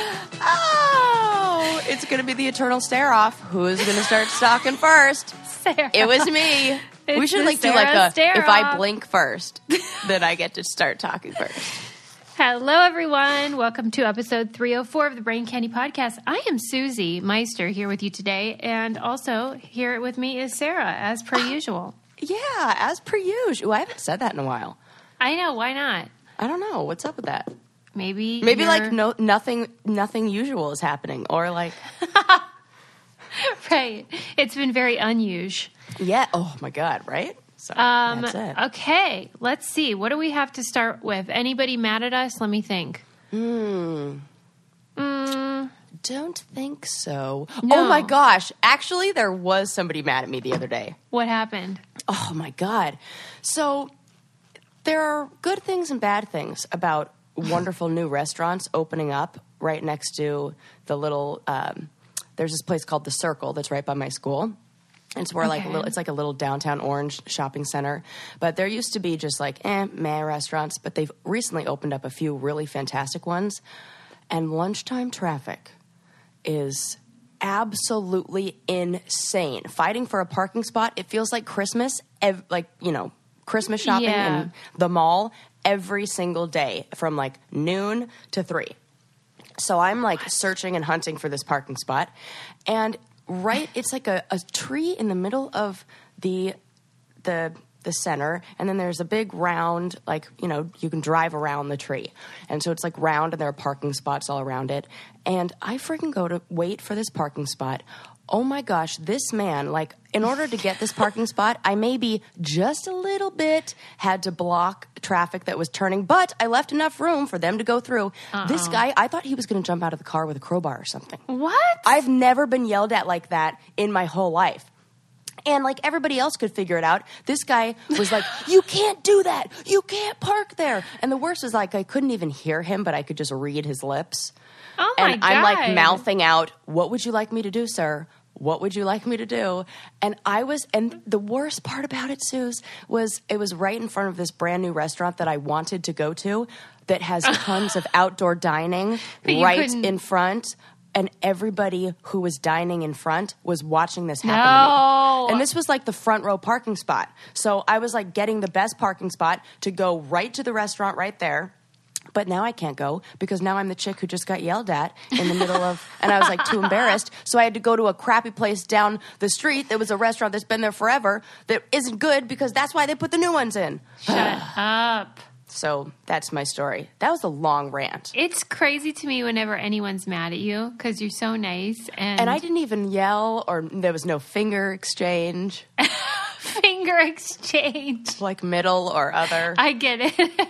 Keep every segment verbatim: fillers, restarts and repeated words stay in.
Oh, it's going to be the eternal stare-off. Who's going to start stalking first? Sarah. It was me. It's we should the like do like Sarah a, stare-off. if I blink first, then I get to start talking first. Hello, everyone. Welcome to episode three oh four of the Brain Candy Podcast. I am Susie Meister here with you today, and also here with me is Sarah, as per usual. Yeah, as per usual. Ooh, I haven't said that in a while. I know. Why not? I don't know. What's up with that? Maybe Maybe you're- like no nothing nothing usual is happening, or like Right. It's been very unusual. yeah. Oh my god, right? So Um, that's it. okay, let's see. What do we have to start with? Anybody mad at us? Let me think. Hmm. Mm, Don't think so. No. Oh my gosh! Actually, there was somebody mad at me the other day. what happened? Oh my god! So there are good things and bad things about wonderful new restaurants opening up right next to the little. Um, there's this place called The Circle that's right by my school. It's where like a Okay. little, it's like a little downtown Orange shopping center. But there used to be just like eh, meh restaurants, but they've recently opened up a few really fantastic ones. And lunchtime traffic is absolutely insane. Fighting for a parking spot, it feels like Christmas, ev- like, you know, Christmas shopping Yeah. in the mall every single day from like noon to three. So I'm like searching and hunting for this parking spot. And right, it's like a, a tree in the middle of the the the center, and then there's a big round, like, you know, you can drive around the tree. And so it's like round, and there are parking spots all around it. And I freaking go to wait for this parking spot. Oh my gosh, this man, like, in order to get this parking spot, I maybe just a little bit had to block traffic that was turning, but I left enough room for them to go through. Uh-oh. This guy, I thought he was going to jump out of the car with a crowbar or something. What? I've never been yelled at like that in my whole life. And like everybody else could figure it out, this guy was like, you can't do that. You can't park there. And the worst is like I couldn't even hear him, but I could just read his lips. Oh, my and God. I'm like mouthing out, what would you like me to do, sir? What would you like me to do? And I was, and the worst part about it, Suze, was it was right in front of this brand new restaurant that I wanted to go to that has tons of outdoor dining But you right couldn't- in front. And everybody who was dining in front was watching this happen No. to me. And this was like the front row parking spot. So I was like getting the best parking spot to go right to the restaurant right there. But now I can't go because now I'm the chick who just got yelled at in the middle of, and I was like too embarrassed. So I had to go to a crappy place down the street that was a restaurant that's been there forever that isn't good because that's why they put the new ones in. Shut up. So that's my story. That was a long rant. It's crazy to me whenever anyone's mad at you because you're so nice. And, And I didn't even yell or there was no finger exchange, finger exchange. like middle or other. I get it.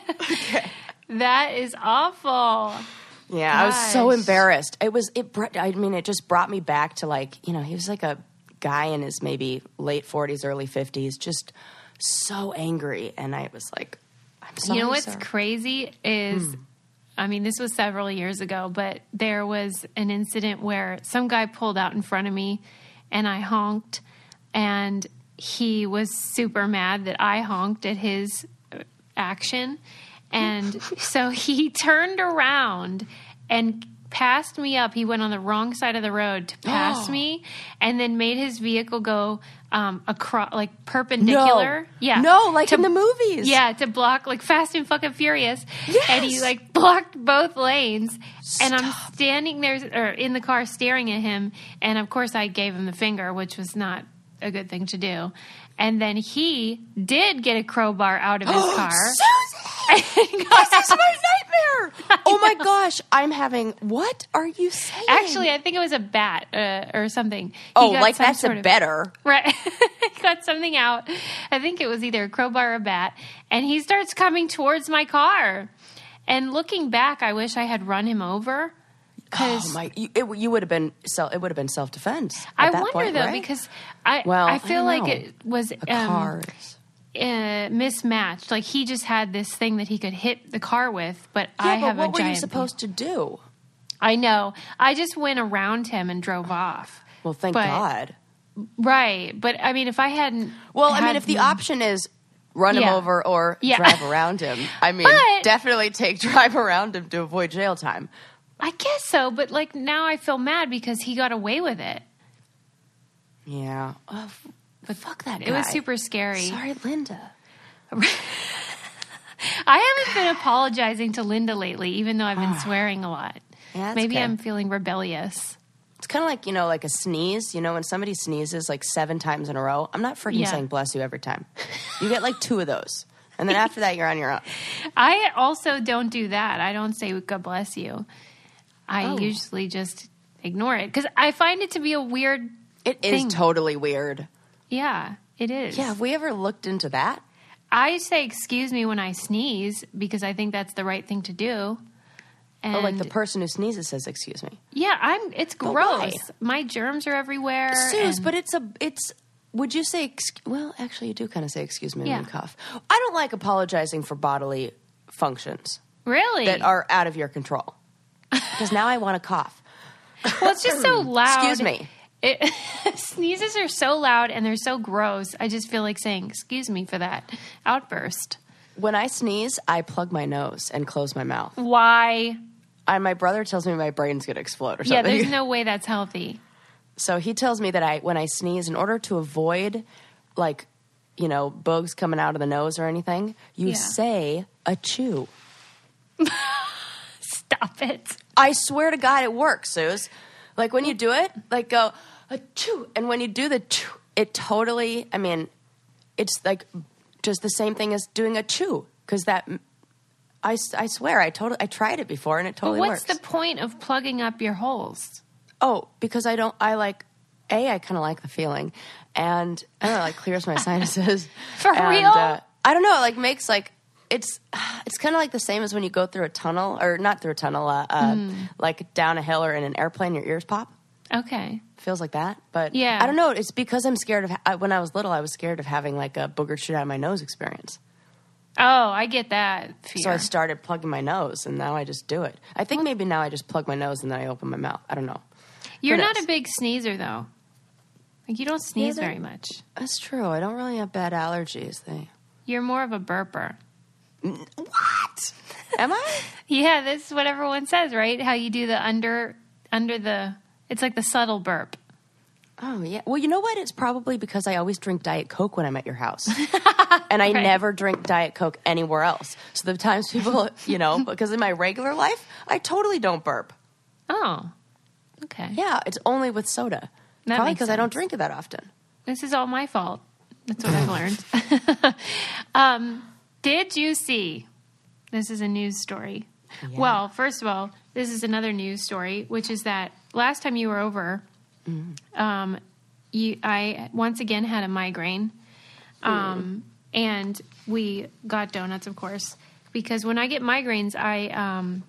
That is awful. Yeah, I was so Gosh. embarrassed. It was, it. br- I mean, it just brought me back to like, you know, he was like a guy in his maybe late forties, early fifties, just so angry. And I was like, I'm sorry, You know what's sir. crazy is, Hmm. I mean, this was several years ago, but there was an incident where some guy pulled out in front of me and I honked, and he was super mad that I honked at his action. And so he turned around and passed me up. He went on the wrong side of the road to pass me, and then made his vehicle go um, across, like perpendicular. No. Yeah, No, like To- in the movies. Yeah, to block, like Fast and fucking Furious. Yes. And he like blocked both lanes. And I'm Stop. standing there or in the car staring at him. And of course I gave him the finger, which was not a good thing to do. And then he did get a crowbar out of his car. Susie! This is my nightmare. Oh my gosh, I'm having, what are you saying? Actually, I think it was a bat uh, or something. He oh, got like some that's sort a of- better. Right. He got something out. I think it was either a crowbar or a bat. And he starts coming towards my car. And looking back, I wish I had run him over. Oh my! You, it, you would have been self. It would have been self defense. I wonder, though, because I, Well, I I feel don't like know. it was the um, cars. uh, mismatched. Like, he just had this thing that he could hit the car with, but Yeah, I but have what a were giant you supposed to do? I know. I just went around him and drove off. Well, thank But- God. Right. But, I mean, if I hadn't... Well, I mean, had- if the option is run him Yeah. over or Yeah. drive around him, I mean, But- definitely take drive around him to avoid jail time. I guess so, but like now I feel mad because he got away with it. Yeah. Oh, but fuck that guy. It was super scary. Sorry, Linda. I haven't been apologizing to Linda lately, even though I've been swearing a lot. Yeah, that's Maybe okay. I'm feeling rebellious. It's kind of like, you know, like a sneeze. You know, when somebody sneezes like seven times in a row, I'm not freaking Yeah. saying bless you every time. You get like two of those. And then after that, you're on your own. I also don't do that. I don't say God bless you. I Oh. usually just ignore it because I find it to be a weird It is thing. totally weird. Yeah, it is. Yeah, have we ever looked into that? I say excuse me when I sneeze because I think that's the right thing to do. And Oh, like the person who sneezes says, excuse me. yeah, I'm. It's But gross. why? My germs are everywhere. Suze, and- but it's a, it's, would you say, ex- well, actually, you do kind of say excuse me Yeah. when you cough. I don't like apologizing for bodily functions really that are out of your control. Because now I want to cough. well, it's just so loud. Excuse me. It, sneezes are so loud and they're so gross. I just feel like saying excuse me for that outburst. When I sneeze, I plug my nose and close my mouth. Why? And my brother tells me my brain's going to explode or Yeah, something. there's no way that's healthy. So he tells me that I, when I sneeze, in order to avoid, like, you know, bugs coming out of the nose or anything, you Yeah. say a chew. Stop it. I swear to God, it works, Suze. Like when you do it, like go a chew, and when you do the chew, it totally. I mean, it's like just the same thing as doing a chew because that. I, I swear, I totally I tried it before and it totally But what's works. the point of plugging up your holes? Oh, because I don't. I like. A, I kind of like the feeling, and I don't know, like clears my sinuses. For and, real? Uh, I don't know. It like makes like it's it's kind of like the same as when you go through a tunnel, or not through a tunnel, uh, uh, Hmm. like down a hill or in an airplane. Your ears pop. Okay. Feels like that, but Yeah. I don't know. It's because I'm scared of. I, when I was little, I was scared of having like a booger shoot out of my nose experience. Oh, I get that fear. So I started plugging my nose, and now I just do it. I think maybe now I just plug my nose and then I open my mouth. I don't know. You're Who not knows? a big sneezer, though. Like, you don't sneeze that- very much. That's true. I don't really have bad allergies. They. You're more of a burper. What? Am I? Yeah, this is what everyone says, right? How you do the under under the. It's like the subtle burp. Oh, yeah. Well, you know what? It's probably because I always drink Diet Coke when I'm at your house. And I Right. never drink Diet Coke anywhere else. So the times people, you know, because in my regular life, I totally don't burp. Oh, okay. Yeah, it's only with soda. That Probably makes because I don't sense. drink it that often. This is all my fault. That's what I've learned. um, did you see? This is a news story. Yeah. Well, first of all, this is another news story, which is that last time you were over, um, you, I once again had a migraine, um, and we got donuts, of course, because when I get migraines, I um,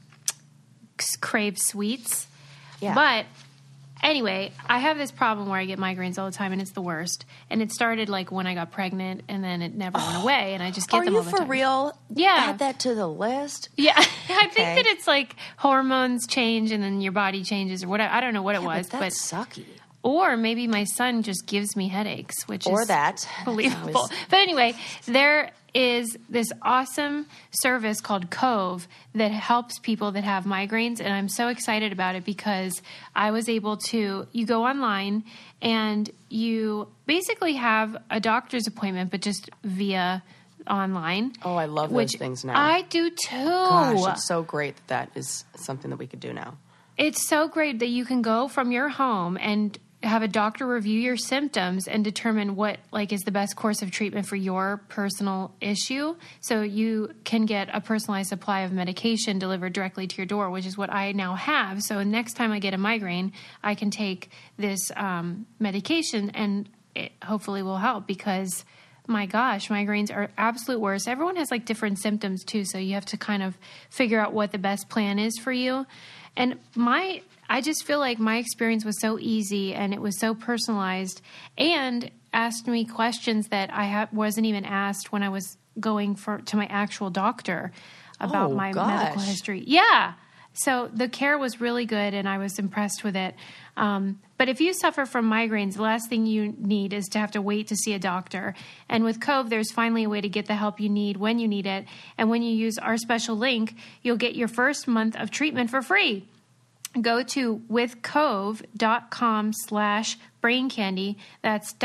crave sweets. Yeah. But anyway, I have this problem where I get migraines all the time, and it's the worst. And it started like when I got pregnant, and then it never went away, and I just get Are them you all the for time. real? Yeah. Add that to the list. Yeah, I think Okay. that it's like hormones change, and then your body changes, or whatever. I don't know what it Yeah, was, but but, that's sucky. or maybe my son just gives me headaches, which Or is that. believable. Always- But anyway, there is this awesome service called Cove that helps people that have migraines, and I'm so excited about it because I was able to, you go online and you basically have a doctor's appointment, but just via online. Oh, I love those which things now. I do too. Gosh, it's so great that that is something that we could do now. It's so great that you can go from your home and have a doctor review your symptoms and determine what like is the best course of treatment for your personal issue. So you can get a personalized supply of medication delivered directly to your door, which is what I now have. So next time I get a migraine, I can take this um, medication and it hopefully will help because my gosh, migraines are absolute worst. Everyone has like different symptoms too, so you have to kind of figure out what the best plan is for you. And my, I just feel like my experience was so easy and it was so personalized and asked me questions that I ha- wasn't even asked when I was going for to my actual doctor about Oh, my gosh. medical history. Yeah. So the care was really good and I was impressed with it. Um, but if you suffer from migraines, the last thing you need is to have to wait to see a doctor. And with Cove, there's finally a way to get the help you need when you need it. And when you use our special link, you'll get your first month of treatment for free. go to withcove.com slash brain candy. That's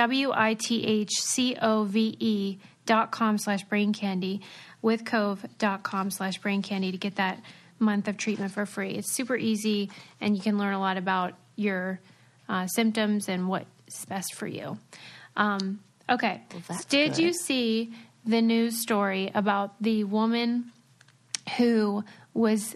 W-I-T-H-C-O-V-E dot com slash brain candy. Withcove.com slash brain candy to get that month of treatment for free. It's super easy, and you can learn a lot about your uh, symptoms and what's best for you. Um, okay. Well, that's Did good. you see the news story about the woman who was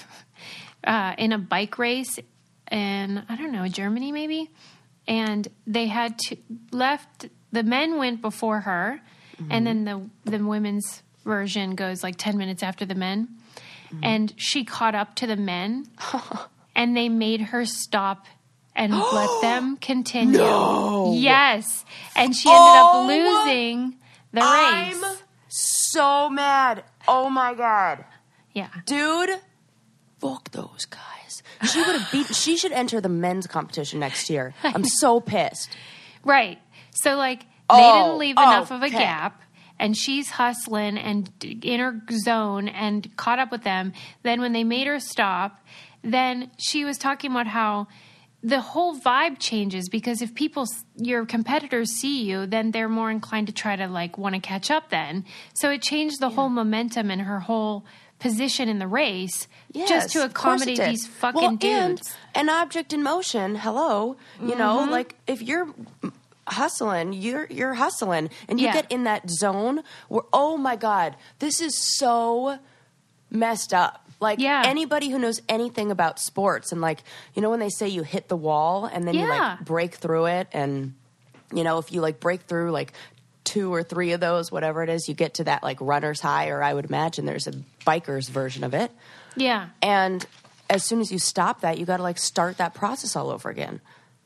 uh, in a bike race in, I don't know, Germany maybe? And they had to left, the men went before her, mm-hmm. and then the, the women's version goes like ten minutes after the men. Mm-hmm. And she caught up to the men, and they made her stop and let them continue. No. Yes. And she ended Oh, up losing the race. I'm so mad. Oh my God. Yeah. Dude, fuck those guys. She would have beaten, she should enter the men's competition next year. I'm so pissed. Right. So, like, they Oh, didn't leave enough of a okay. gap, and she's hustling and in her zone and caught up with them. Then when they made her stop, then she was talking about how the whole vibe changes, because if people, your competitors see you, then they're more inclined to try to, like, want to catch up then. So it changed the yeah. whole momentum and her whole position in the race, Yes, just to of course it accommodate did. these fucking well, dudes. And an object in motion, hello, you Mm-hmm. know, like if you're hustling, you're you're hustling, and you Yeah. get in that zone where, oh my God, this is so messed up. Like Yeah. anybody who knows anything about sports, and like, you know, when they say you hit the wall and then you Yeah. like break through it, and you know, if you like break through like two or three of those, whatever it is, you get to that like runner's high, or I would imagine there's a biker's version of it. Yeah. And as soon as you stop that, you got to like start that process all over again.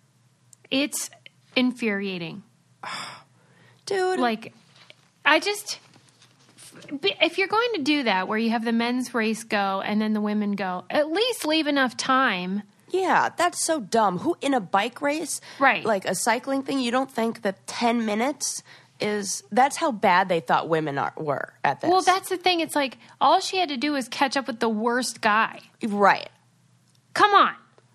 It's infuriating. Dude. Like, I just, if you're going to do that, where you have the men's race go and then the women go, at least leave enough time. Yeah, that's so dumb. Who in a bike race, Right. like a cycling thing, you don't think that ten minutes is, that's how bad they thought women are, were at this. Well, that's the thing. It's like, all she had to do was catch up with the worst guy. right. Come on.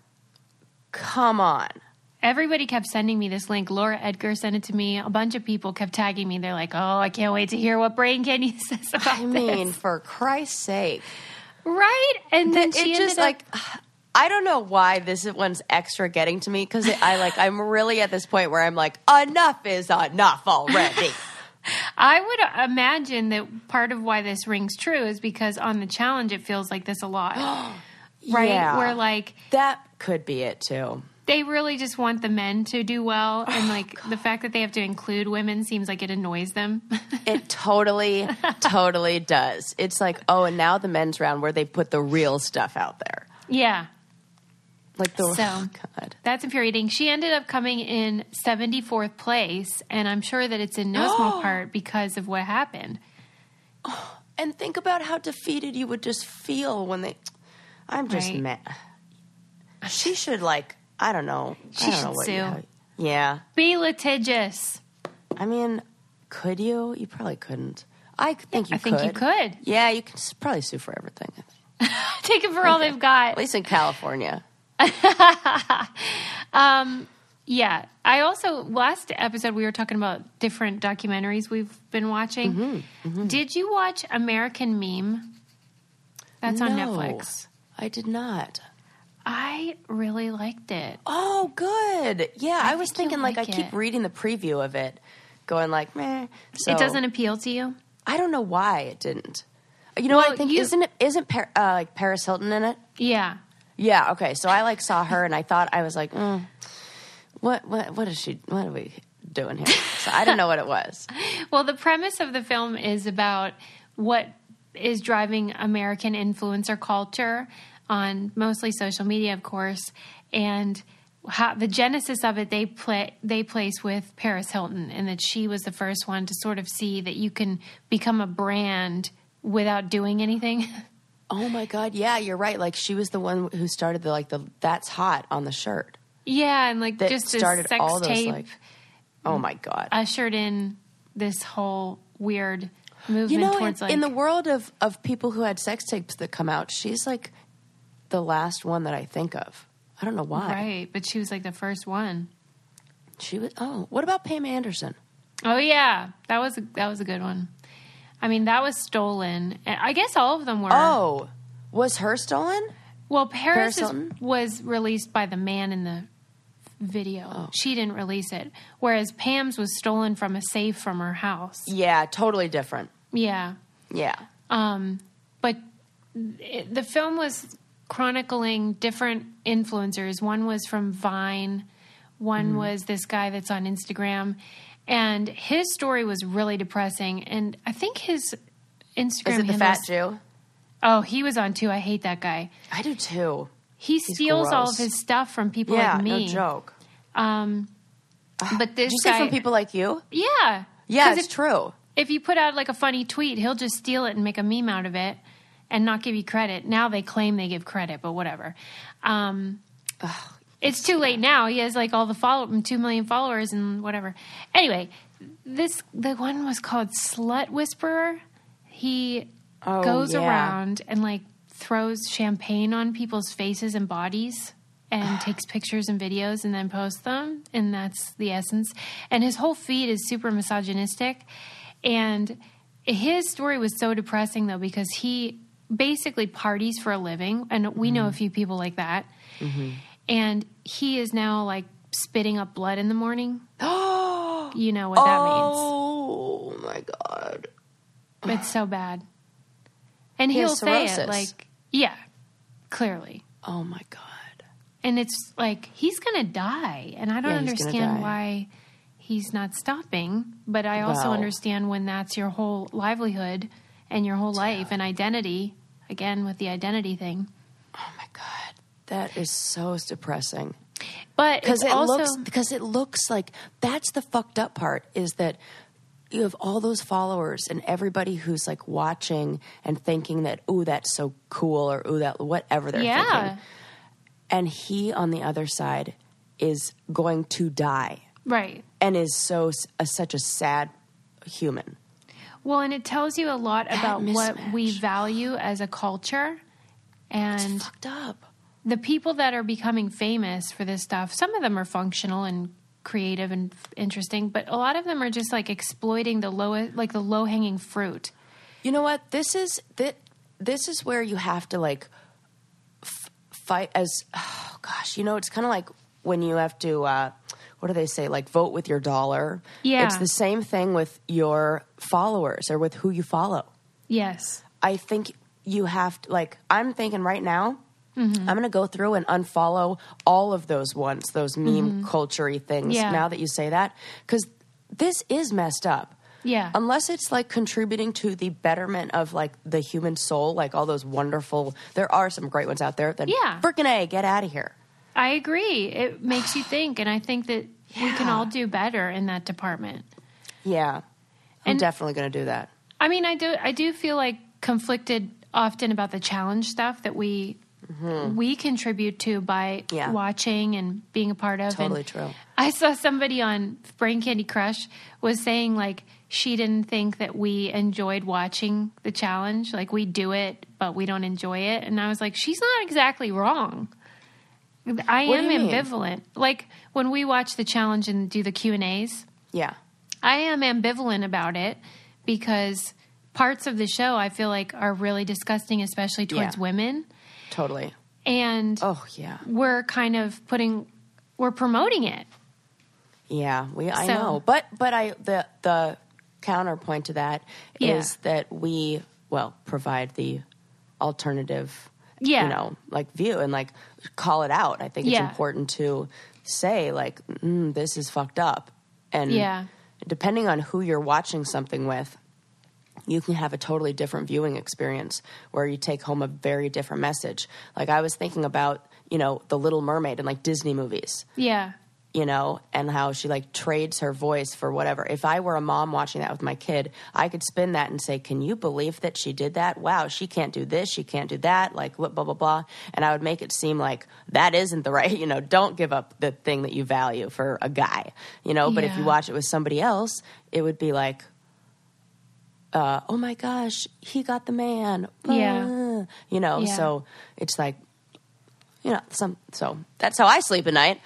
Come on. Everybody kept sending me this link. Laura Edgar sent it to me. A bunch of people kept tagging me. They're like, oh, I can't wait to hear what Brain Candy says about I mean, this. for Christ's sake. Right? And then It she ended just up, like, I don't know why this one's extra getting to me, because I like, I'm really at this point where I'm like, enough is enough already. I would imagine that part of why this rings true is because on the challenge it feels like this a lot. Right? Yeah. Where like That could be it too. they really just want the men to do well, and like the fact that they have to include women seems like it annoys them. It totally, totally does. It's like, oh, and now the men's round where they put the real stuff out there. Yeah. Like the, So- oh, God. That's infuriating. She ended up coming in seventy-fourth place, and I'm sure that it's in no small part because of what happened. And think about how defeated you would just feel when they, I'm just Right. mad. She should like, I don't know. She I don't should know what sue. you- yeah. Be litigious. I mean, could you? You probably couldn't. I think you I could. think you could. Yeah, you can s- probably sue for everything. I think. Take it for all they've got. At least in California. Yeah. I also, last episode, we were talking about different documentaries we've been watching. Mm-hmm, Did you watch American Meme? That's on No, Netflix. I did not. I really liked it. Oh, good. Yeah, I, was think thinking you'll like, like I keep it. reading the preview of it, going like, meh. So, It doesn't appeal to you? I don't know why it didn't. You know, Well, what I think you- isn't it isn't Par- uh, like Paris Hilton in it? Yeah. Yeah. Okay. So I like saw her and I thought I was like, mm, what what what is she? What are we doing here? So I didn't know what it was. Well, the premise of the film is about what is driving American influencer culture on mostly social media, of course, and how the genesis of it they play they place with Paris Hilton, and that she was the first one to sort of see that you can become a brand without doing anything. Oh my God. Yeah, you're right. Like she was the one who started the like the that's hot on the shirt. Yeah, and like That just this started sex all those tape like. Oh my God. ushered in this whole weird movement You know, in, towards like in the world of, of people who had sex tapes that come out, she's like the last one that I think of. I don't know why. Right, but she was like the first one. She was. Oh, what about Pam Anderson? Oh yeah, that was a, that was a good one. I mean, that was stolen. I guess all of them were. Oh, was her stolen? Well, Paris, Paris Hilton? was released by the man in the video. Oh. She didn't release it. Whereas Pam's was stolen from a safe from her house. Yeah, totally different. Yeah. Yeah. Um, but it, the film was chronicling different influencers. One was from Vine. One Mm-hmm. was this guy that's on Instagram. And his story was really depressing. And I think his Instagram Is it the handles- fat Jew? Oh, he was on too. I hate that guy. I do too. He steals all of gross. his stuff from people Yeah, like me. no joke. Um, but this Did you guy, say from people like you? yeah, Yeah, 'Cause it's if, true. if you put out like a funny tweet, he'll just steal it and make a meme out of it and not give you credit. Now they claim they give credit, but whatever. Um, it's too late now. He has like all the follow, two million followers and whatever. Anyway, this the one was called Slut Whisperer. He Oh, goes yeah. around and like throws champagne on people's faces and bodies and takes pictures and videos and then posts them, and that's the essence. And his whole feed is super misogynistic, and his story was so depressing though because he basically parties for a living, and we know a few people like that. Mm-hmm. And he is now like spitting up blood in the morning. Oh, You know what that means. oh my God. It's so bad. And He he'll has say it cirrhosis. like, yeah, clearly. Oh my God. And it's like, he's going to die. And I don't Yeah, he's gonna understand die. why he's not stopping. But I also Well. understand when that's your whole livelihood and your whole life and identity. Again, with the identity thing. Oh my God. That is so depressing. But Because it's it also, looks because it looks like that's the fucked up part is that you have all those followers and everybody who's like watching and thinking that ooh that's so cool or ooh that whatever they're yeah. thinking. And he on the other side is going to die Right. and is so uh, such a sad human. Well, and it tells you a lot That about what we mismatch. value as a culture. And It's fucked up. the people that are becoming famous for this stuff, some of them are functional and creative and f- interesting, but a lot of them are just like exploiting the low, like the low hanging fruit. You know what? This is that. This is where you have to like f- fight as. Oh gosh, you know, it's kind of like when you have to. Uh, what do they say? Like vote with your dollar. Yeah. It's the same thing with your followers or with who you follow. Yes. I think you have to like. I'm thinking right now. Mm-hmm. I'm going to go through and unfollow all of those ones, those meme culture-y things. Yeah. Now that you say that, because this is messed up. Yeah. Unless it's like contributing to the betterment of like the human soul, like all those wonderful. There are some great ones out there. Then Yeah. freaking A, get out of here. I agree. It makes you think, and I think that we can Yeah. all do better in that department. Yeah, I'm And- definitely going to do that. I mean, I do. I do feel like conflicted often about the challenge stuff that we we contribute to by Mm-hmm. Yeah. watching and being a part of. Totally And true. I saw somebody on Brain Candy Crush was saying like she didn't think that we enjoyed watching the challenge. Like we do it, but we don't enjoy it. And I was like, she's not exactly wrong. I What am do you mean? ambivalent. Like when we watch the challenge and do the Q and A's, Yeah, I am ambivalent about it because parts of the show I feel like are really disgusting, especially towards Yeah. women. totally. And Oh yeah, we're kind of putting, we're promoting it. yeah. We I So- know, but but I the the counterpoint to that is Yeah. that we well provide the alternative. Yeah. You know, like view and like call it out. I think it's Yeah. important to say like mm, this is fucked up, and Yeah. depending on who you're watching something with, you can have a totally different viewing experience where you take home a very different message. Like I was thinking about, you know, The Little Mermaid and like Disney movies, Yeah. you know, and how she like trades her voice for whatever. If I were a mom watching that with my kid, I could spin that and say, can you believe that she did that? Wow, she can't do this, she can't do that, like blah, blah, blah, blah. And I would make it seem like that isn't the right, you know, don't give up the thing that you value for a guy, you know, but if you Yeah. watch it with somebody else, it would be like, uh, oh my gosh, he got the man. Yeah. Uh, you know, Yeah. so it's like, you know, some. So that's how I sleep at night.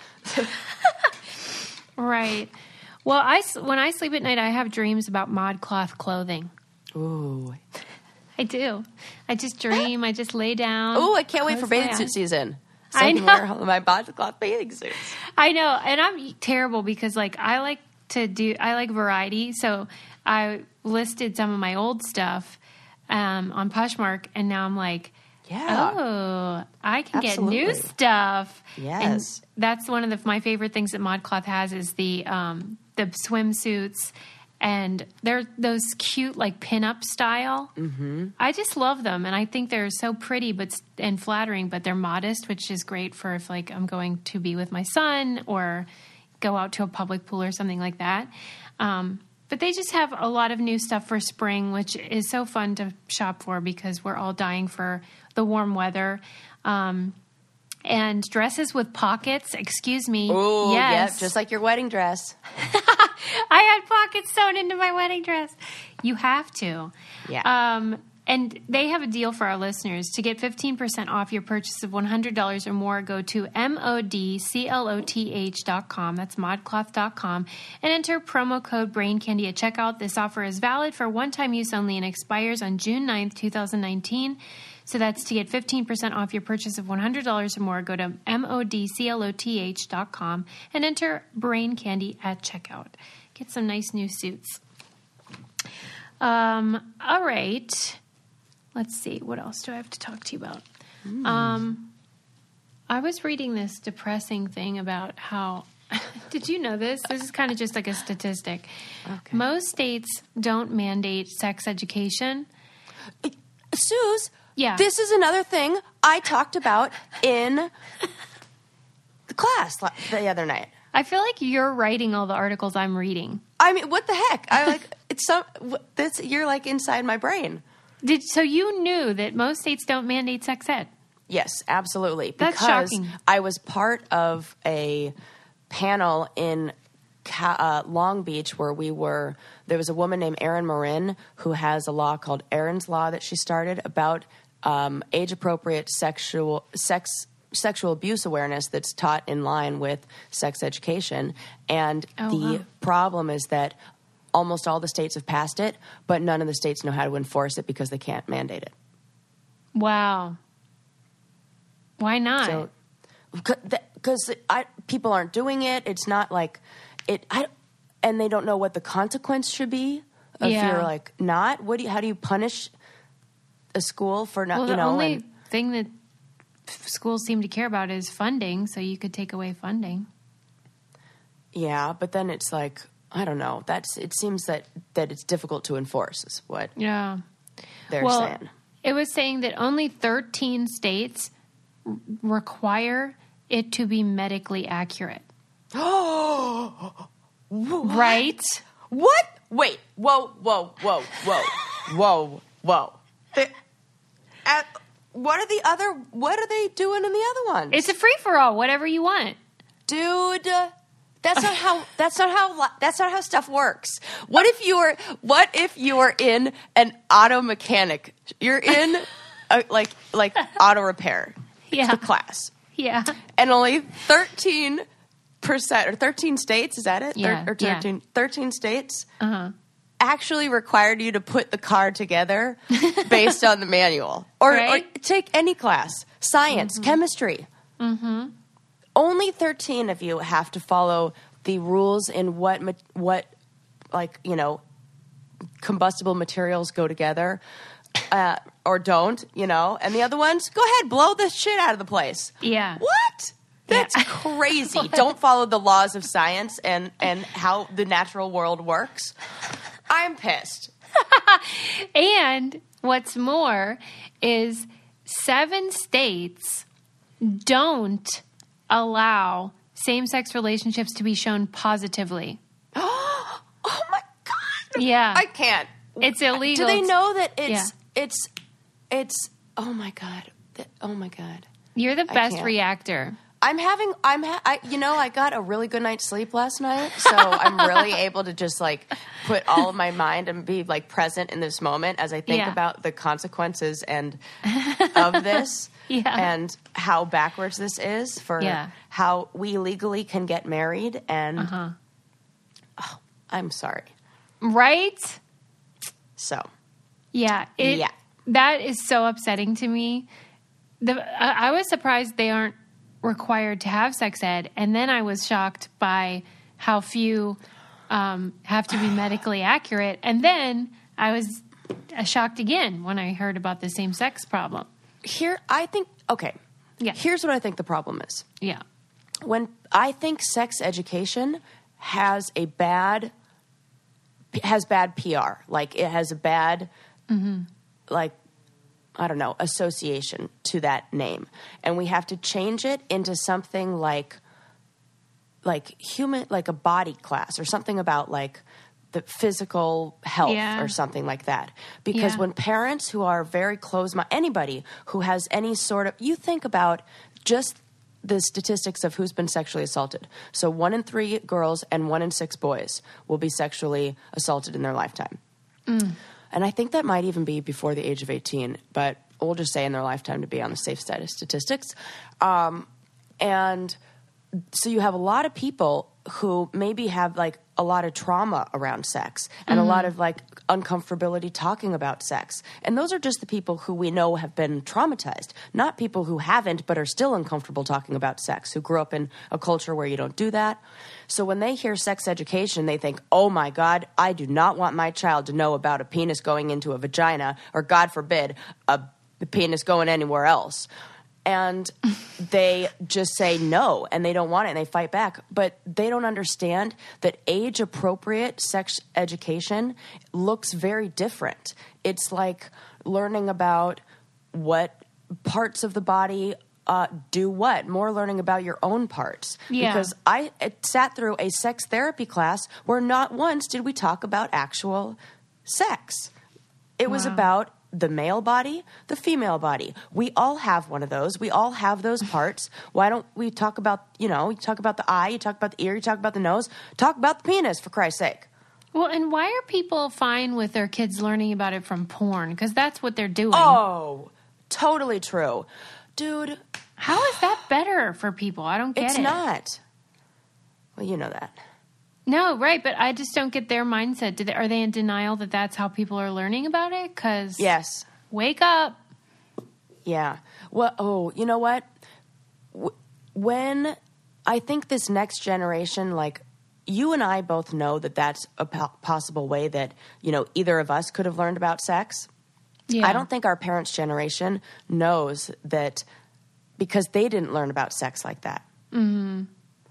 Right. Well, I s- when I sleep at night, I have dreams about ModCloth clothing. Ooh. I do. I just dream. I just lay down. Ooh, I can't wait for close my bathing suit eyes. season. So I I can know. wear all of my ModCloth bathing suits. I know, and I'm terrible because like I like to do I like variety, so I listed some of my old stuff um, on Poshmark, and now I'm like, Yeah. oh, I can Absolutely. get new stuff. Yes. And that's one of the, my favorite things that ModCloth has is the um, the swimsuits, and they're those cute like pinup style. Mm-hmm. I just love them, and I think they're so pretty, but s- and flattering, but they're modest, which is great for if like I'm going to be with my son or go out to a public pool or something like that. Um, but they just have a lot of new stuff for spring, which is so fun to shop for because we're all dying for the warm weather. Um, and dresses with pockets, excuse me. Ooh, yes. yep, just like your wedding dress. I had pockets sewn into my wedding dress. You have to. Yeah. Um, and they have a deal for our listeners. To get fifteen percent off your purchase of one hundred dollars or more, go to M O D C L O T H dot com. That's modcloth dot com. And enter promo code BRAINCANDY at checkout. This offer is valid for one-time use only and expires on June ninth, twenty nineteen. So that's to get fifteen percent off your purchase of one hundred dollars or more, go to M O D C L O T H dot com and enter Brain Candy at checkout. Get some nice new suits. Um, all right. Let's see. What else do I have to talk to you about? Mm. Um, I was reading this depressing thing about how... Did you know this? This is kind of just like a statistic. Okay. Most states don't mandate sex education. Suze, Yeah. this is another thing I talked about in the class la- the other night. I feel like you're writing all the articles I'm reading. I mean, what the heck? I like it's some. wh- This you're like inside my brain. Did so you knew that most states don't mandate sex ed? Yes, absolutely. That's because shocking. I was part of a panel in Ca- uh, Long Beach where we were. There was a woman named Erin Marin who has a law called Erin's Law that she started about um, age-appropriate sexual sex sexual abuse awareness that's taught in line with sex education. And Oh, the wow. problem is that almost all the states have passed it, but none of the states know how to enforce it because they can't mandate it. Wow. Why not? So, because I people aren't doing it, it's not like it. I and they don't know what the consequence should be if Yeah. you're like not. What do you? How do you punish a school for not? well, you the know, only and, thing that f- schools seem to care about is funding, so you could take away funding. yeah, but then it's like I don't know. That's it seems that that it's difficult to enforce. Is what Yeah. they're well, saying. it was saying that only thirteen states r- require it to be medically accurate. Oh, Right? what? Wait, whoa, whoa, whoa, whoa, whoa, whoa. The, at, what are the other? What are they doing in the other ones? It's a free for all, whatever you want. Dude, that's not how that's not how li- that's not how stuff works. What if you were what if you were in an auto mechanic? You're in a, like like auto repair Yeah. class. Yeah. And only thirteen percent or thirteen states, is that it? Yeah, Thir- or yeah. thirteen, thirteen states Uh-huh. actually required you to put the car together based on the manual. Or, Right? or take any class. Science, chemistry. Mm-hmm. Only thirteen of you have to follow the rules in what ma- what like, you know, combustible materials go together uh, or don't, you know. And the other ones, go ahead, blow the shit out of the place. Yeah. What? That's Yeah. crazy. Don't follow the laws of science and, and how the natural world works. I'm pissed. And what's more is seven states don't allow same-sex relationships to be shown positively. Oh my God. Yeah. I can't. It's illegal. Do they know that it's, Yeah. it's, it's, oh my God. That, oh my God. You're the I best can't. reactor. I'm having, I'm, ha- I, you know, I got a really good night's sleep last night, so I'm really able to just like put all of my mind and be like present in this moment as I think Yeah. about the consequences and of this. Yeah. and how backwards this is for Yeah. how we legally can get married. And Uh-huh. oh, I'm sorry. Right? So, Yeah. It, Yeah. That is so upsetting to me. The, I, I was surprised they aren't required to have sex ed. And then I was shocked by how few um, have to be medically accurate. And then I was uh, shocked again when I heard about the same sex problem. here, I think, okay. Yeah. Here's what I think the problem is. Yeah. When I think sex education has a bad, has bad P R. Like, it has a bad, Mm-hmm. like, I don't know, association to that name. And we have to change it into something like, like human, like a body class or something about like the physical health Yeah. or something like that. Because Yeah. when parents who are very close, anybody who has any sort of, you think about just the statistics of who's been sexually assaulted. So one in three girls and one in six boys will be sexually assaulted in their lifetime. Mm. And I think that might even be before the age of eighteen, but we'll just say in their lifetime to be on the safe side of statistics. Um, and so you have a lot of people who maybe have like a lot of trauma around sex and Mm-hmm. a lot of like uncomfortability talking about sex. And those are just the people who we know have been traumatized, not people who haven't but are still uncomfortable talking about sex, who grew up in a culture where you don't do that. So when they hear sex education, they think, oh my God, I do not want my child to know about a penis going into a vagina or, God forbid, a penis going anywhere else. And they just say no, and they don't want it, and they fight back. But they don't understand that age-appropriate sex education looks very different. It's like learning about what parts of the body uh, do what, more learning about your own parts. Yeah. Because I it sat through a sex therapy class where not once did we talk about actual sex. It was Wow. about the male body, the female body. We all have one of those. We all have those parts. Why don't we talk about, you know, you talk about the eye, you talk about the ear, you talk about the nose, talk about the penis, for Christ's sake. Well, and why are people fine with their kids learning about it from porn? Because that's what they're doing. Oh, totally true. Dude, How is that better for people? I don't get it's it. not. Well, you know that. No, right, but I just don't get their mindset. Do they, are they in denial that that's how people are learning about it? Because Yes. wake up. Yeah. Well, oh, you know what? W- When I think this next generation, like, you and I both know that that's a po- possible way that, you know, either of us could have learned about sex. Yeah. I don't think our parents' generation knows that because they didn't learn about sex like that. Mm-hmm.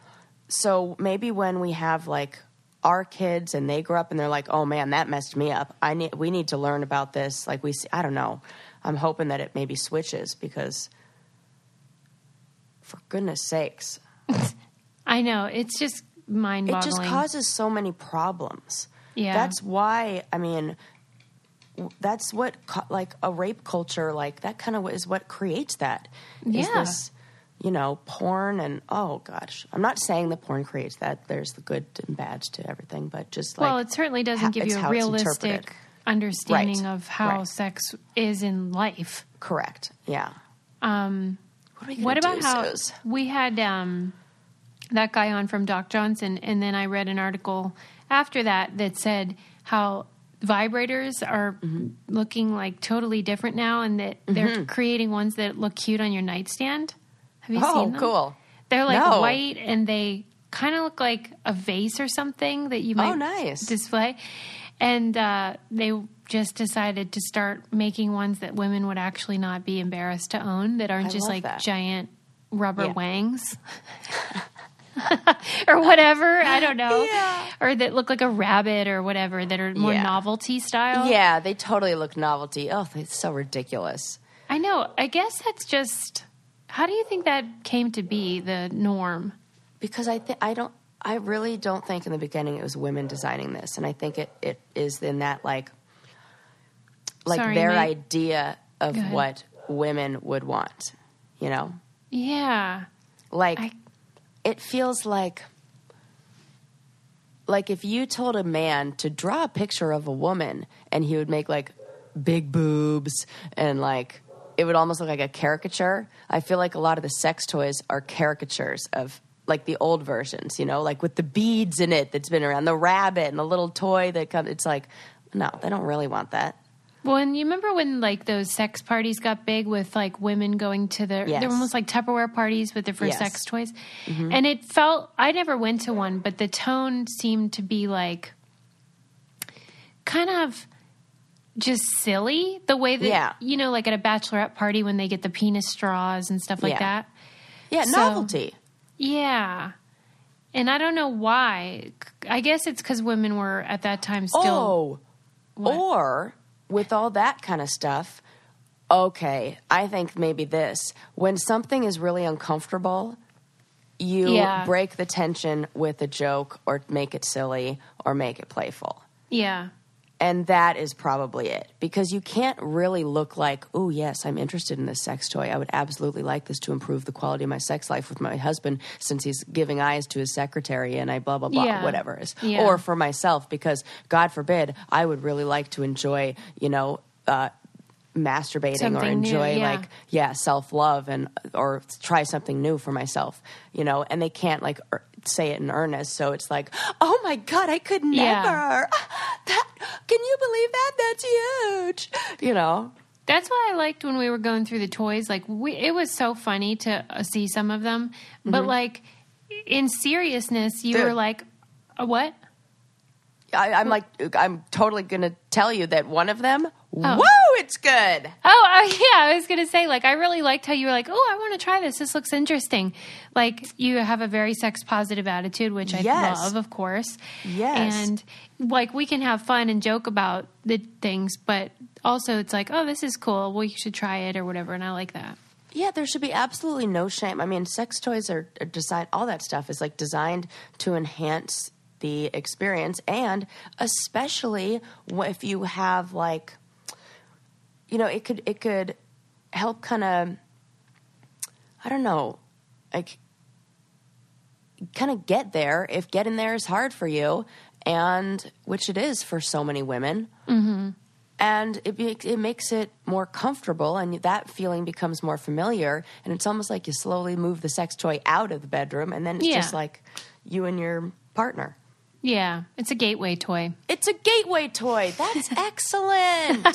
So maybe when we have like our kids and they grow up and they're like, "Oh man, that messed me up. I need we need to learn about this." Like we, see, I don't know. I'm hoping that it maybe switches because, for goodness sakes, I know. It's just it mind-boggling. just causes so many problems. Yeah. That's why. I mean, w- that's what co- like a rape culture like that kind of is what creates that. Is Yeah. this, you know, porn and oh gosh, I'm not saying that porn creates that. There's the good and bad to everything, but just like well, it certainly doesn't ha- give it's you a how it's realistic interpreted. understanding Right. of how Right. sex is in life. Correct. Yeah. Um, What, are we gonna what about do, how Suze? we had um, that guy on from Doc Johnson, and then I read an article after that that said how vibrators are Mm-hmm. looking like totally different now, and that they're creating ones that look cute on your nightstand. Have you Oh, seen them? cool. They're like No. white, and they kind of look like a vase or something that you might Oh, nice. display. And uh, they just decided to start making ones that women would actually not be embarrassed to own, that aren't I just love like that. giant rubber Yeah. wangs or whatever. I don't know. Yeah. Or that look like a rabbit or whatever, that are more Yeah. novelty style. Yeah, they totally look novelty. Oh, it's so ridiculous. I know. I guess that's just. How do you think that came to be the norm? Because I think I don't. I really don't think in the beginning it was women designing this, and I think it, it is in that like, like Sorry, their Nate. idea of Go ahead. what women would want. You know, Yeah. like I- it feels like, like if you told a man to draw a picture of a woman, and he would make like big boobs and like it would almost look like a caricature. I feel like a lot of the sex toys are caricatures of like the old versions, you know, like with the beads in it that's been around, the rabbit and the little toy that comes. It's like, no, they don't really want that. Well, and you remember when like those sex parties got big with like women going to the, Yes. they're almost like Tupperware parties with different Yes. sex toys. Mm-hmm. And it felt, I never went to one, but the tone seemed to be like kind of just silly. The way that, Yeah. you know, like at a bachelorette party when they get the penis straws and stuff like Yeah. that. Yeah, So- novelty. Yeah. And I don't know why. I guess it's because women were at that time still. Oh, What? or with all that kind of stuff, okay, I think maybe this. When something is really uncomfortable, you Yeah. break the tension with a joke or make it silly or make it playful. Yeah. And that is probably it. Because you can't really look like, oh, yes, I'm interested in this sex toy. I would absolutely like this to improve the quality of my sex life with my husband since he's giving eyes to his secretary and I blah, blah, blah, Yeah. whatever it is. Yeah. Or for myself, because God forbid, I would really like to enjoy, you know, uh, masturbating or Something new, enjoy yeah. like yeah self-love and or try something new for myself, you know, and they can't like er, say it in earnest, so it's like, oh my God, I could never. Yeah. That, can you believe that? That's huge, you know. That's what I liked when we were going through the toys. Like, we, it was so funny to uh, see some of them. But, like, in seriousness, you Dude. were like, uh, what? I, I'm like, I'm totally gonna tell you that one of them, Oh. whoa, it's good. Oh, oh, yeah, I was going to say, like, I really liked how you were like, oh, I want to try this. This looks interesting. Like, you have a very sex-positive attitude, which I Yes. love, of course. Yes. And, like, we can have fun and joke about the things, but also it's like, oh, this is cool. Well, you should try it or whatever, and I like that. Yeah, there should be absolutely no shame. I mean, sex toys are, are designed, all that stuff is like designed to enhance the experience, and especially wh- if you have like, you know, it could it could help kind of, I don't know, like kind of get there if getting there is hard for you, and which it is for so many women. Mm-hmm. And it makes it makes it more comfortable, and that feeling becomes more familiar. And it's almost like you slowly move the sex toy out of the bedroom, and then it's Yeah. just like you and your partner. Yeah, it's a gateway toy. It's a gateway toy. That's excellent.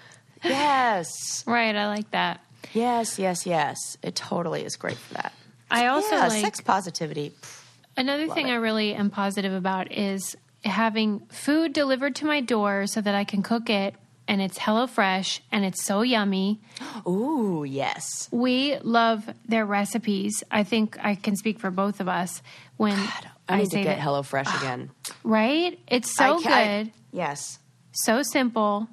Yes, Right, I like that. yes, yes, yes. It totally is great for that. I also yeah, like sex positivity. another thing it. I really am positive about is having food delivered to my door so that I can cook it, and it's HelloFresh and it's so yummy. Ooh, yes. We love their recipes. I think I can speak for both of us when I need say to get that, HelloFresh again. right? It's so I ca- I- good, yes. so simple,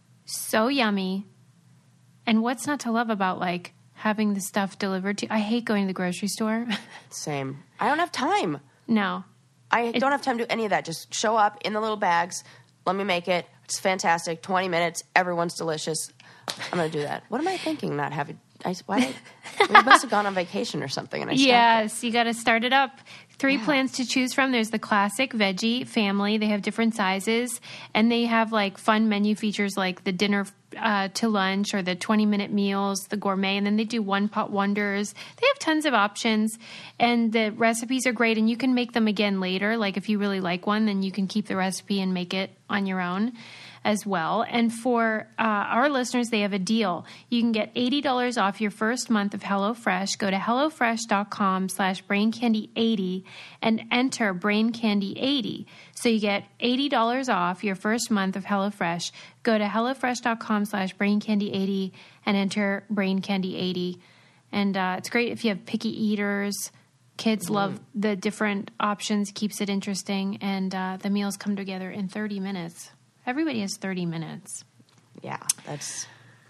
so yummy. And what's not to love about like having the stuff delivered to? I hate going to the grocery store. Same. I don't have time. No. I don't have time to do any of that. Just show up in the little bags. Let me make it. It's fantastic. twenty minutes. Everyone's delicious. I'm going to do that. What am I thinking? Not having. I, why did, we must have gone on vacation or something. And I stopped. Yes, you got to start it up. Three Yeah. plans to choose from. There's the classic veggie family. They have different sizes, and they have like fun menu features like the dinner uh, to lunch or the twenty minute meals, the gourmet, and then they do one pot wonders. They have tons of options, and the recipes are great. And you can make them again later. Like if you really like one, then you can keep the recipe and make it on your own as well. And for uh, our listeners, they have a deal. You can get eighty dollars off your first month of HelloFresh. Go to HelloFresh.com slash BrainCandy80 and enter BrainCandy eighty. So you get eighty dollars off your first month of HelloFresh. Go to HelloFresh.com slash BrainCandy80 and enter BrainCandy80. And uh, it's great if you have picky eaters. Kids Mm-hmm. love the different options, keeps it interesting, and uh, the meals come together in thirty minutes. Everybody has thirty minutes. Yeah, that's.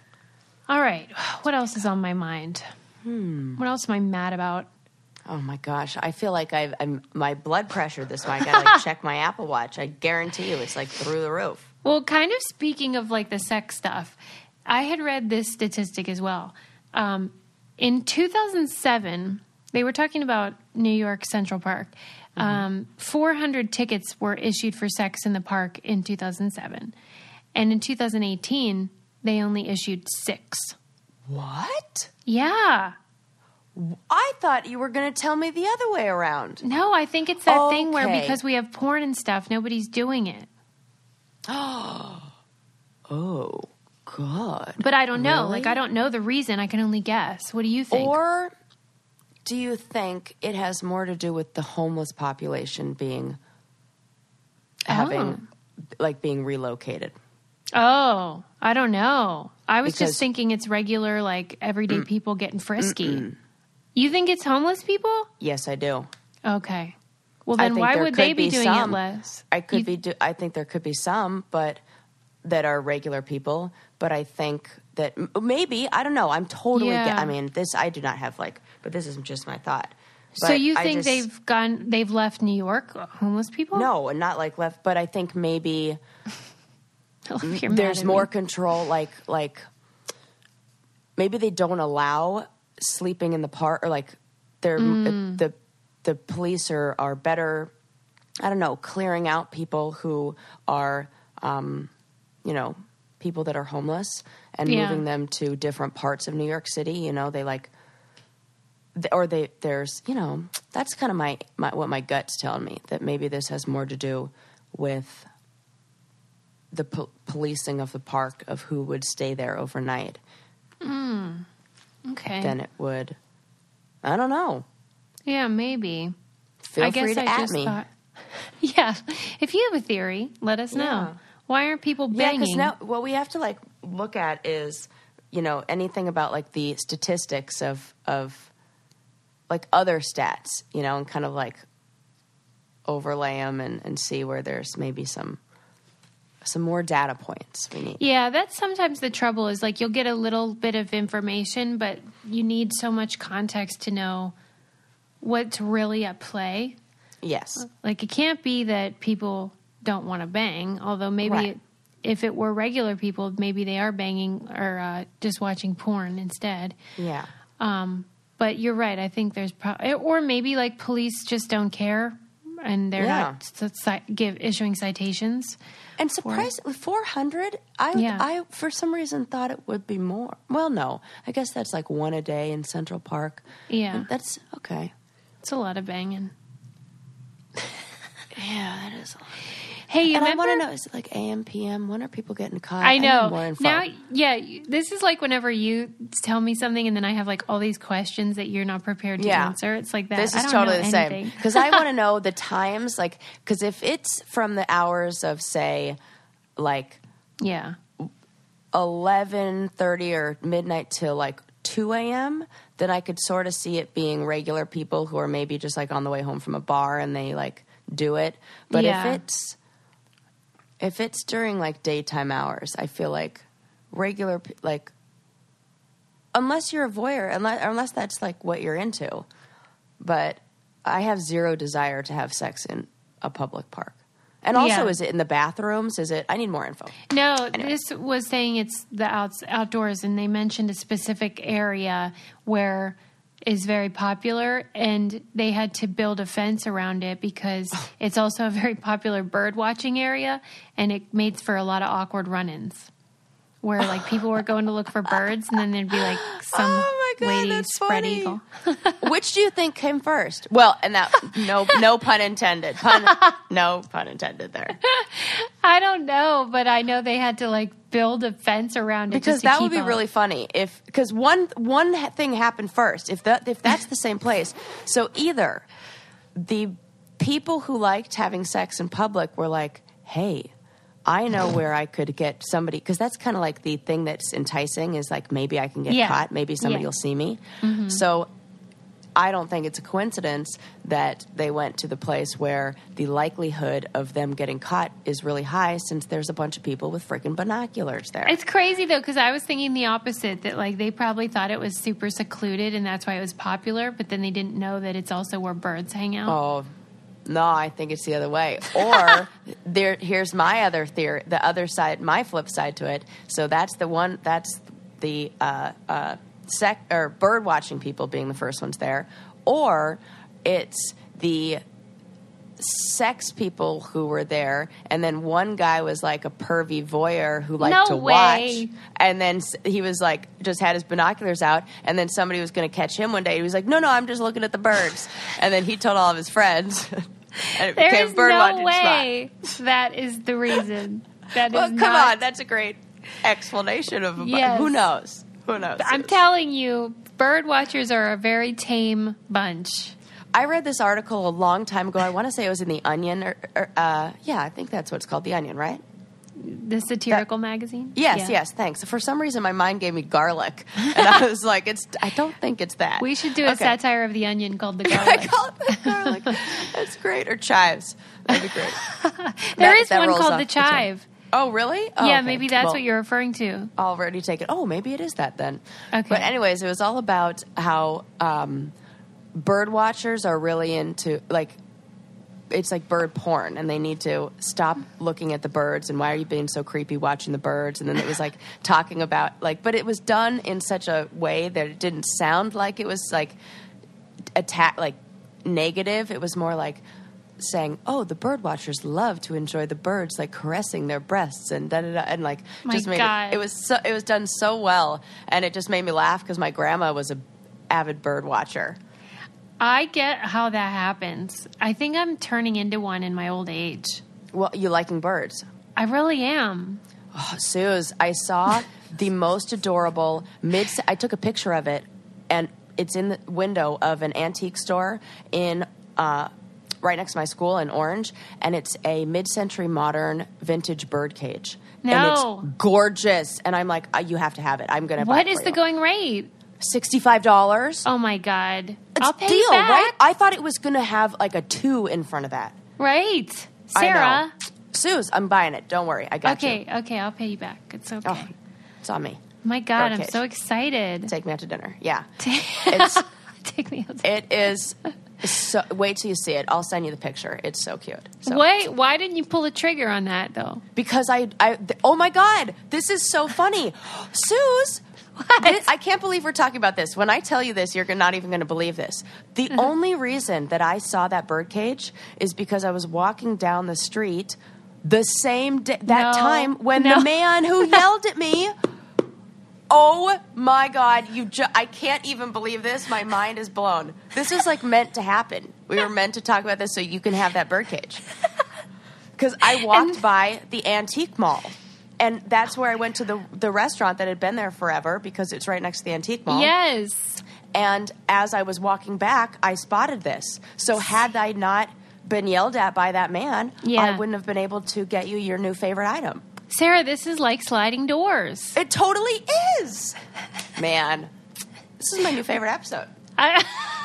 All right. What else is on my mind? Hmm. What else am I mad about? Oh my gosh, I feel like I've, I'm my blood pressure this week. I gotta like check my Apple Watch. I guarantee you, it's like through the roof. Well, kind of speaking of like the sex stuff, I had read this statistic as well. Um, in two thousand seven, they were talking about New York Central Park. Um, four hundred tickets were issued for sex in the park in two thousand seven. And in two thousand eighteen, they only issued six. What? Yeah. I thought you were going to tell me the other way around. No, I think it's that thing where Okay. because we have porn and stuff, nobody's doing it. Oh, God. But I don't know. Really? Like, I don't know the reason. I can only guess. What do you think? Or do you think it has more to do with the homeless population being having like being relocated? Oh, I don't know. I was Because- just thinking it's regular, like, everyday people getting frisky. You think it's homeless people? Yes, I do. Okay. Well, I then think why there would they could be be doing some. it less? I could You- be. Do, I think there could be some, but that are regular people. But I think that m- maybe I don't know. I'm totally. Yeah. Get, I mean, this I do not have like, but this is just my thought. So But you I think just- they've gone, they've left New York, homeless people? No, and not like left. But I think maybe Oh, you're mad there's at more me. control. Like like maybe they don't allow sleeping in the park, or like they're Mm. the the police are are better. I don't know, clearing out people who are, um, you know, people that are homeless and Yeah. moving them to different parts of New York City. You know, they like, th- or they there's, you know, that's kind of my, my what my gut's telling me, that maybe this has more to do with the po- policing of the park of who would stay there overnight Okay. than it would. I don't know. Yeah, maybe. Feel I guess free to I at just me. thought. Yeah. If you have a theory, let us know. Yeah. Why aren't people Yeah, banging? because now what we have to like look at is, you know, anything about like the statistics of of like other stats, you know, and kind of like overlay them and, and see where there's maybe some some more data points we need. Yeah, that's sometimes the trouble is like you'll get a little bit of information, but you need so much context to know what's really at play. Yes. Like it can't be that people don't want to bang, although maybe Right. it, if it were regular people, maybe they are banging or uh, just watching porn instead. Yeah. Um, but you're right. I think there's pro- or maybe like police just don't care and they're Yeah. not c- ci- give issuing citations. And surprisingly, four hundred, I, would- Yeah. I, for some reason, thought it would be more. Well, no. I guess that's like one a day in Central Park. Yeah. And that's, okay. It's a lot of banging. Yeah, that is a lot. Hey, you And I remember? want to know, is it like A M, P M? When are people getting caught? I know. need more info. Now, yeah, you- this is like whenever you tell me something and then I have like all these questions that you're not prepared to Yeah. answer. It's like that. This I is don't totally know the same. anything. Because I want to know the times, like, because if it's from the hours of, say, like Yeah. eleven thirty or midnight till like two a.m., then I could sort of see it being regular people who are maybe just like on the way home from a bar and they like do it. But Yeah. if it's if it's during like daytime hours, I feel like regular pe- like unless you're a voyeur, unless unless that's like what you're into. But I have zero desire to have sex in a public park. And also, Yeah. is it in the bathrooms? Is it? I need more info. No, this was saying it's the outs, outdoors, and they mentioned a specific area where is very popular, and they had to build a fence around it because it's also a very popular bird watching area, and it makes for a lot of awkward run-ins. Where like people were going to look for birds, and then there'd be like some Oh my God, lady that's spread funny. eagle. Which do you think came first? Well, and that no no pun intended. Pun no pun intended there. I don't know, but I know they had to like build a fence around it Because just to that would keep be up. really funny if because one one ha- thing happened first. If that if that's the same place, so either the people who liked having sex in public were like, "Hey, I know where I could get somebody," because that's kind of like the thing that's enticing is like maybe I can get Yeah. caught, maybe somebody Yeah. will see me. So I don't think it's a coincidence that they went to the place where the likelihood of them getting caught is really high, since there's a bunch of people with freaking binoculars there. It's crazy though, because I was thinking the opposite, that like they probably thought it was super secluded and that's why it was popular, but then they didn't know that it's also where birds hang out. Oh, no, I think it's the other way. Or there, here's my other theory, the other side, my flip side to it. So that's the one, that's the uh, uh, sec or bird watching people being the first ones there. Or it's the sex people who were there, and then one guy was like a pervy voyeur who liked No to way. watch, and then s- he was like just had his binoculars out, and then somebody was going to catch him one day. He was like, "No, no, I'm just looking at the birds," and then he told all of his friends, and it There became is a bird no watching way that is the reason. That spot. is Well, come not, on, that's a great explanation of Yes. who knows. Who knows? I'm telling you, bird watchers are a very tame bunch. I read this article a long time ago. I want to say it was in the Onion, or, or uh, yeah, I think that's what it's called, the Onion, right? The satirical magazine? Yes, Yeah. yes, thanks. For some reason, my mind gave me garlic, and I was like, "It's." I don't think it's that. We should do a Okay. satire of the Onion called The I Garlic. call it the garlic. That's great. Or chives. That'd be great. There That- is that one rolls called off The the tongue. Chive. Oh, really? Oh, Yeah, okay. maybe that's Well, what you're referring to. already taken. Oh, maybe it is that then. Okay. But anyways, it was all about how um, bird watchers are really into like it's like bird porn, and they need to stop looking at the birds. And why are you being so creepy watching the birds? And then it was like talking about like, but it was done in such a way that it didn't sound like it was like attack like negative. It was more like saying, "Oh, the bird watchers love to enjoy the birds, like caressing their breasts and da da da," and like My just made God. it. It was so it was done so well, and it just made me laugh because my grandma was a avid bird watcher. I get how that happens. I think I'm turning into one in my old age. Well, you liking birds? I really am. Oh, Suze, I saw the most adorable mid. I took a picture of it, and it's in the window of an antique store in. Uh, right next to my school in Orange, and it's a mid-century modern vintage bird cage. No. And it's gorgeous. And I'm like, uh, you have to have it. I'm going to buy What it is for the you. going rate? sixty-five dollars. Oh my God. It's I'll pay deal, you back. right? I thought it was going to have like a two in front of that. Right. I Sarah. know. Suze, I'm buying it. Don't worry. I got Okay, you. okay, I'll pay you back. It's okay. Oh, it's on me. My God, I'm Birdcage. so excited. Take me out to dinner. Yeah. Take, It's Take me out. it is so wait till you see it. I'll send you the picture. It's so cute. So Wait, why didn't you pull the trigger on that though? because I, I th- oh my God, this is so funny. Suze, What? thi- I can't believe we're talking about this. When I tell you this, you're not even going to believe this. The only reason that I saw that birdcage is because I was walking down the street the same day, that No. time when No. the man who yelled at me. Oh my God! You, ju- I can't even believe this. My mind is blown. This is like meant to happen. We were meant to talk about this so you can have that birdcage. Because I walked And- by the antique mall, and that's where I went to the the restaurant that had been there forever because it's right next to the antique mall. Yes. And as I was walking back, I spotted this. So had I not been yelled at by that man, Yeah. I wouldn't have been able to get you your new favorite item. Sarah, this is like sliding doors. It totally is, man. This is my new favorite episode. I,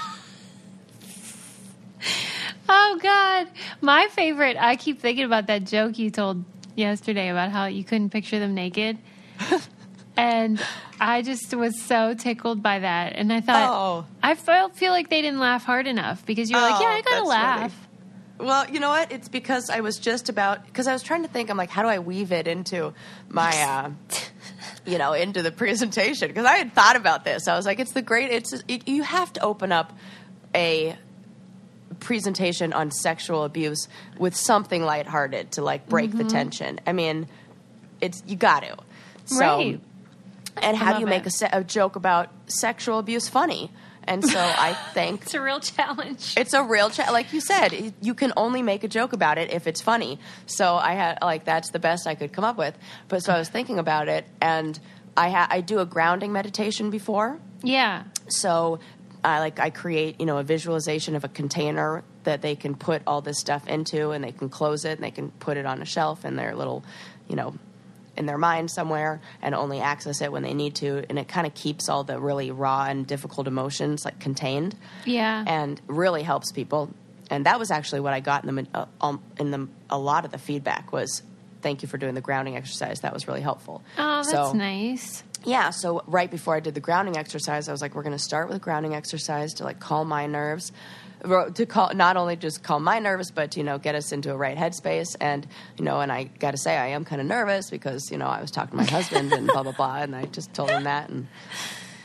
oh God, my favorite. I keep thinking about that joke you told yesterday about how you couldn't picture them naked, and I just was so tickled by that. And I thought, Oh. I felt feel like they didn't laugh hard enough because you were like, Oh, yeah, I gotta that's laugh. funny. Well, you know what? It's because I was just about because I was trying to think. I'm like, how do I weave it into my, uh, you know, into the presentation? Because I had thought about this. I was like, it's the great. It's it, you have to open up a presentation on sexual abuse with something lighthearted to like break Mm-hmm. the tension. I mean, it's you got to. So, Right. And how do love you make it. a, se- a joke about sexual abuse funny? And so I think It's a real challenge. it's a real chat. Like you said, you can only make a joke about it if it's funny. So I had like that's the best I could come up with. But so I was thinking about it, and I ha- I do a grounding meditation before. Yeah. So I like I create you know a visualization of a container that they can put all this stuff into, and they can close it, and they can put it on a shelf in their little, you know. in their mind somewhere and only access it when they need to, and it kind of keeps all the really raw and difficult emotions like contained. Yeah. And really helps people. And that was actually what I got in the uh, um, in the a lot of the feedback was, thank you for doing the grounding exercise. That was really helpful. Oh, that's so, nice. Yeah. So right before I did the grounding exercise, I was like, we're going to start with a grounding exercise to like calm my nerves, to call not only just calm my nerves, but to, you know, get us into a right headspace. And you know, and I got to say, I am kind of nervous because you know I was talking to my husband and blah blah blah, and I just told him that and.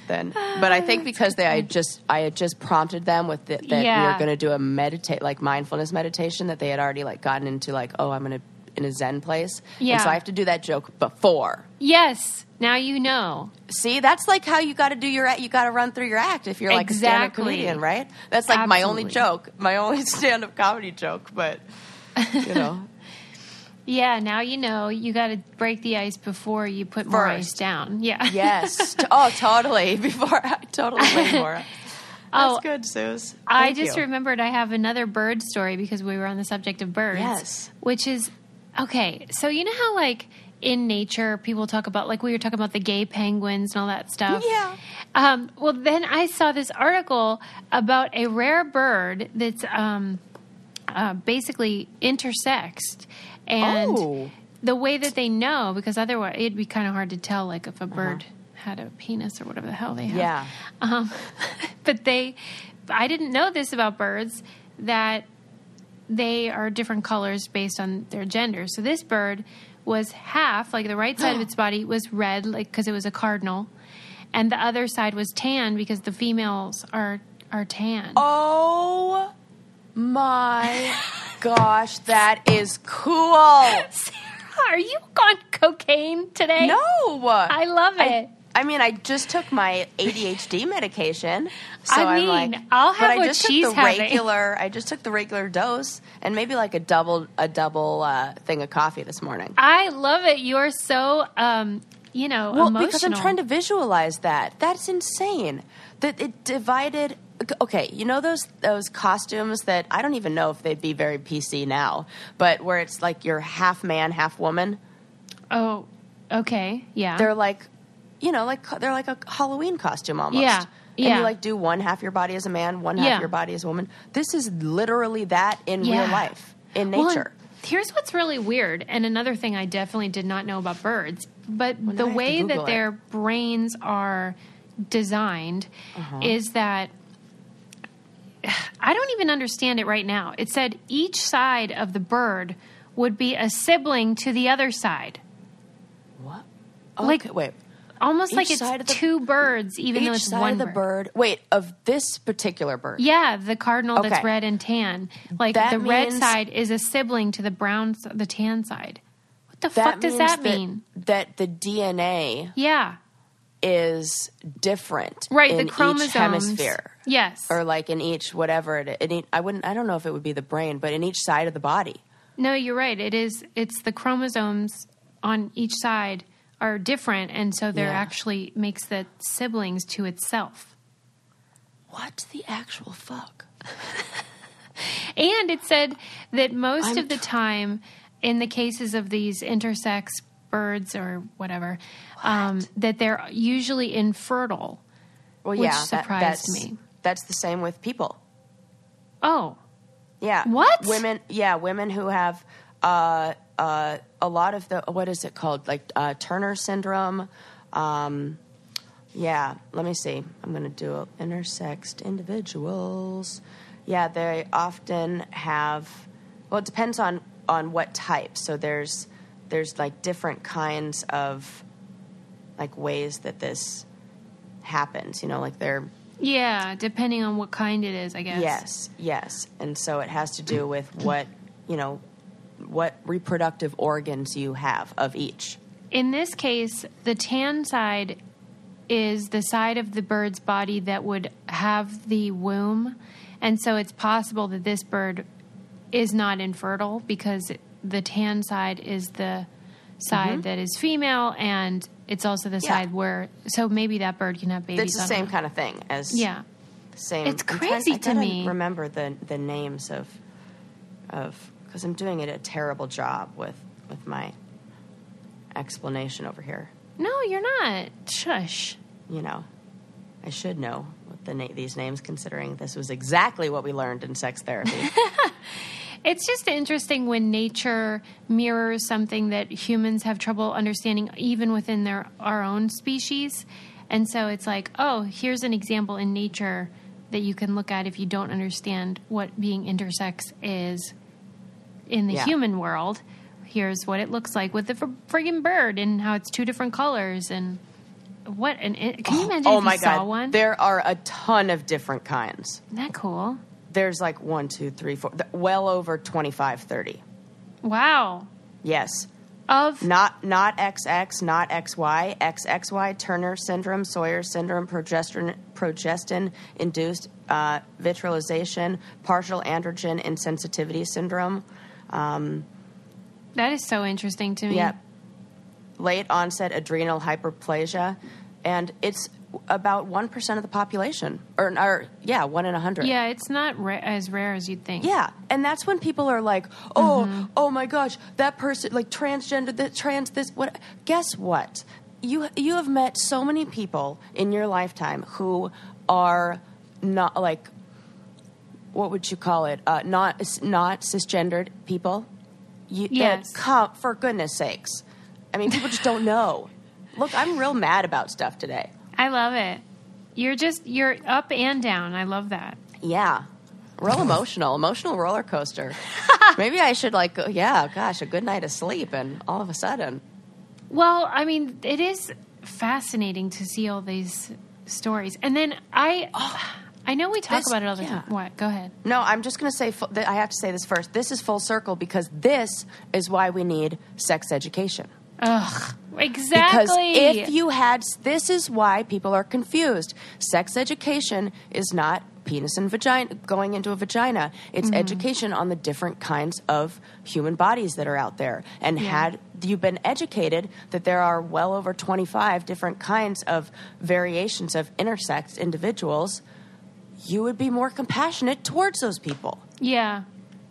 then. But I think because they, I had just, I had just prompted them with the, that we Yeah. were going to do a meditate, like mindfulness meditation, that they had already like gotten into like, oh, I'm going to in a Zen place. Yeah. And so I have to do that joke before. Yes. Now you know. See, that's like how you got to do your act. You got to run through your act if you're like Exactly. a stand-up comedian, right? That's like my only Absolutely. joke, my only stand-up comedy joke. But you know, Yeah, now you know. You got to break the ice before you put more First. ice down. Yeah. yes, T- oh, totally. Before I totally way more. That's Oh, good, Suze. I Thank just you. remembered I have another bird story because we were on the subject of birds. Yes. Which is, okay, so you know how, like, in nature, people talk about, like, we were talking about the gay penguins and all that stuff? Yeah. Um, well, then I saw this article about a rare bird that's um, uh, basically intersexed. And Oh. the way that they know, because otherwise it'd be kind of hard to tell, like, if a bird had a penis or whatever the hell they have. Yeah. Um, but they, I didn't know this about birds, that they are different colors based on their gender. So this bird was half, like the right side of its body was red, like because it was a cardinal, and the other side was tan because the females are are tan. Oh my gosh, that is cool. Sarah, are you on cocaine today? No, I love it. I, I mean, I just took my A D H D medication, so I I'm mean, like, I'll have but I what just she's took the having. regular. I just took the regular dose, and maybe like a double a double uh, thing of coffee this morning. I love it. You're so, um, you know, Well, emotional. because I'm trying to visualize that. That's insane. That it divided. Okay, you know those those costumes that I don't even know if they'd be very P C now, but where it's like you're half man, half woman. Oh, okay, yeah. They're like, you know, like they're like a Halloween costume almost. Yeah, And yeah. you like do one half your body as a man, one half Yeah. your body as a woman. This is literally that in Yeah. real life, in Well, nature. here's what's really weird, and another thing I definitely did not know about birds, but now the I have to way Google that it. their brains are designed Uh-huh. is that I don't even understand it right now. It said each side of the bird would be a sibling to the other side. What? Like- Okay, wait. Almost Each like it's side of the- two birds, even though Each it's side one of the bird. bird. Wait, of this particular bird. Yeah, the cardinal that's Okay. red and tan. Like That the red means- side is a sibling to the brown, s- the tan side. What the That fuck does means that mean? That the D N A Yeah, is different, right. in the chromosomes. each hemisphere, Yes. or like in each whatever it. In each, I wouldn't. I don't know if it would be the brain, but in each side of the body. No, you're right. It is. It's the chromosomes on each side are different, and so they're Yeah. actually makes the siblings to itself. What the actual fuck? And it said that most I'm of the tr- time, in the cases of these intersex birds or whatever, um, that they're usually infertile. Well, Which yeah, that- surprised that's, me. That's the same with people. Oh, Yeah. What? Women? Yeah, women who have uh, uh, a lot of the what is it called? Like uh, Turner syndrome. Um, yeah. Let me see. I'm going to do a, intersexed individuals. Yeah, they often have. Well, it depends on on what type. So there's there's like different kinds of like ways that this happens. You know, like they're. yeah. Depending on what kind it is, I guess. Yes, yes. And so it has to do with what, you know, what reproductive organs you have of each. In this case, the tan side is the side of the bird's body that would have the womb. And so it's possible that this bird is not infertile because the tan side is the side that is female, and it's also the Mm-hmm. Yeah. side where, so maybe that bird can have babies. It's the I don't same know. kind of thing as Yeah. same. It's I'm trying- crazy I to gotta me. Remember the the names of of because I'm doing it a terrible job with with my explanation over here. No, you're not. Shush. You know, I should know what the na- these names, considering this was exactly what we learned in sex therapy. It's just interesting when nature mirrors something that humans have trouble understanding, even within their our own species. And so it's like, oh, here's an example in nature that you can look at if you don't understand what being intersex is in the Yeah. human world. Here's what it looks like with the fr- friggin' bird and how it's two different colors. And what an can you imagine Oh if my you saw God. one? There are a ton of different kinds. Isn't that cool? There's like one, two, three, four, th- well over twenty-five, thirty. Wow. Yes. Of Not not X X, not X Y, X X Y, Turner syndrome, Sawyer syndrome, progestin progestin induced uh, vitralization, partial androgen insensitivity syndrome. Um, that is so interesting to me. yeah, late onset adrenal hyperplasia, and it's about one percent of the population, or, or yeah, one in a hundred. Yeah, it's not ra- as rare as you'd think. Yeah, and that's when people are like, "Oh, Mm-hmm. oh my gosh, that person like transgender, that trans, this what?" Guess what? You you have met so many people in your lifetime who are not like, what would you call it? Uh, not not cisgendered people. You, Yes. That, come, for goodness sakes. I mean, people just don't know. Look, I'm real mad about stuff today. I love it. You're just you're up and down. I love that. Yeah. Real emotional, emotional roller coaster. Maybe I should like, go, yeah, gosh, a good night of sleep, and all of a sudden, Well, I mean, it is fascinating to see all these stories, and then I, I know we talk This- about it all the yeah. time. What? Go ahead. no, I'm just going to say, fu- th- I have to say this first. This is full circle because this is why we need sex education. Ugh. Because Exactly. if you had, this is why people are confused. Sex education is not penis and vagina, going into a vagina. It's education on the different kinds of human bodies that are out there. And Yeah. had you been educated that there are well over twenty-five different kinds of variations of intersex individuals, you would be more compassionate towards those people. Yeah,